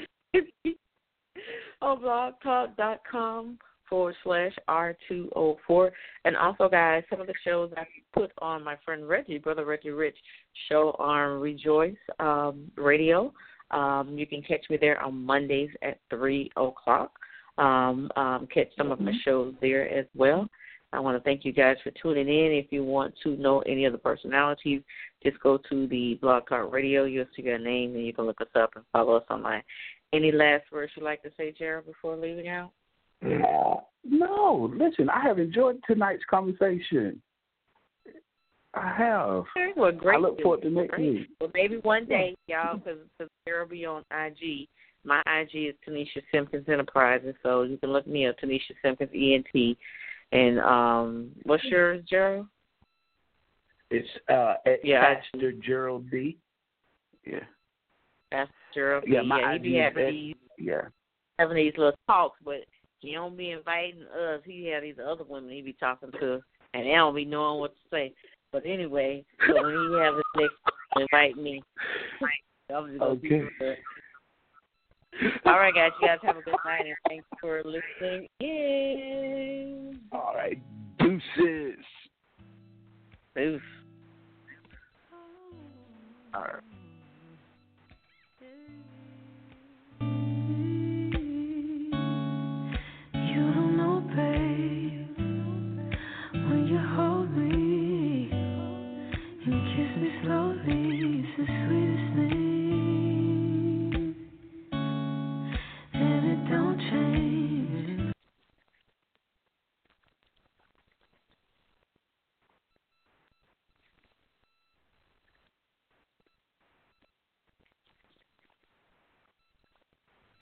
on blogtalk.com forward slash R two oh four. And also, guys, some of the shows I put on my friend Reggie, Brother Reggie Rich, show on Rejoice um, Radio. Um, you can catch me there on Mondays at three o'clock. Um, um, catch some of my shows there as well. I want to thank you guys for tuning in. If you want to know any of the personalities, just go to the Blog Talk Radio. You'll see their name, and you can look us up and follow us online. Any last words you'd like to say, Gerald, before leaving out? Yeah. No, listen, I have enjoyed tonight's conversation. I have. Okay, well, great. I look forward to next great. week. Well, maybe one day, y'all, because Gerald will be on I G. My I G is Tanisha Simpkins Enterprises, so you can look me up, Tanisha Simpkins E N T. And um, what's yours, Gerald? It's uh, at Yeah, Pastor Gerald D. Yeah. Pastor Gerald D. Yeah, my yeah, he I G be is having at, these, yeah. having these little talks, but he don't be inviting us. He have these other women he be talking to, and they don't be knowing what to say. But anyway, so when he have his next invite me. I'm just gonna Okay. All right, guys. You guys have a good night, and thanks for listening in. All right. Deuces. Deuce. All right.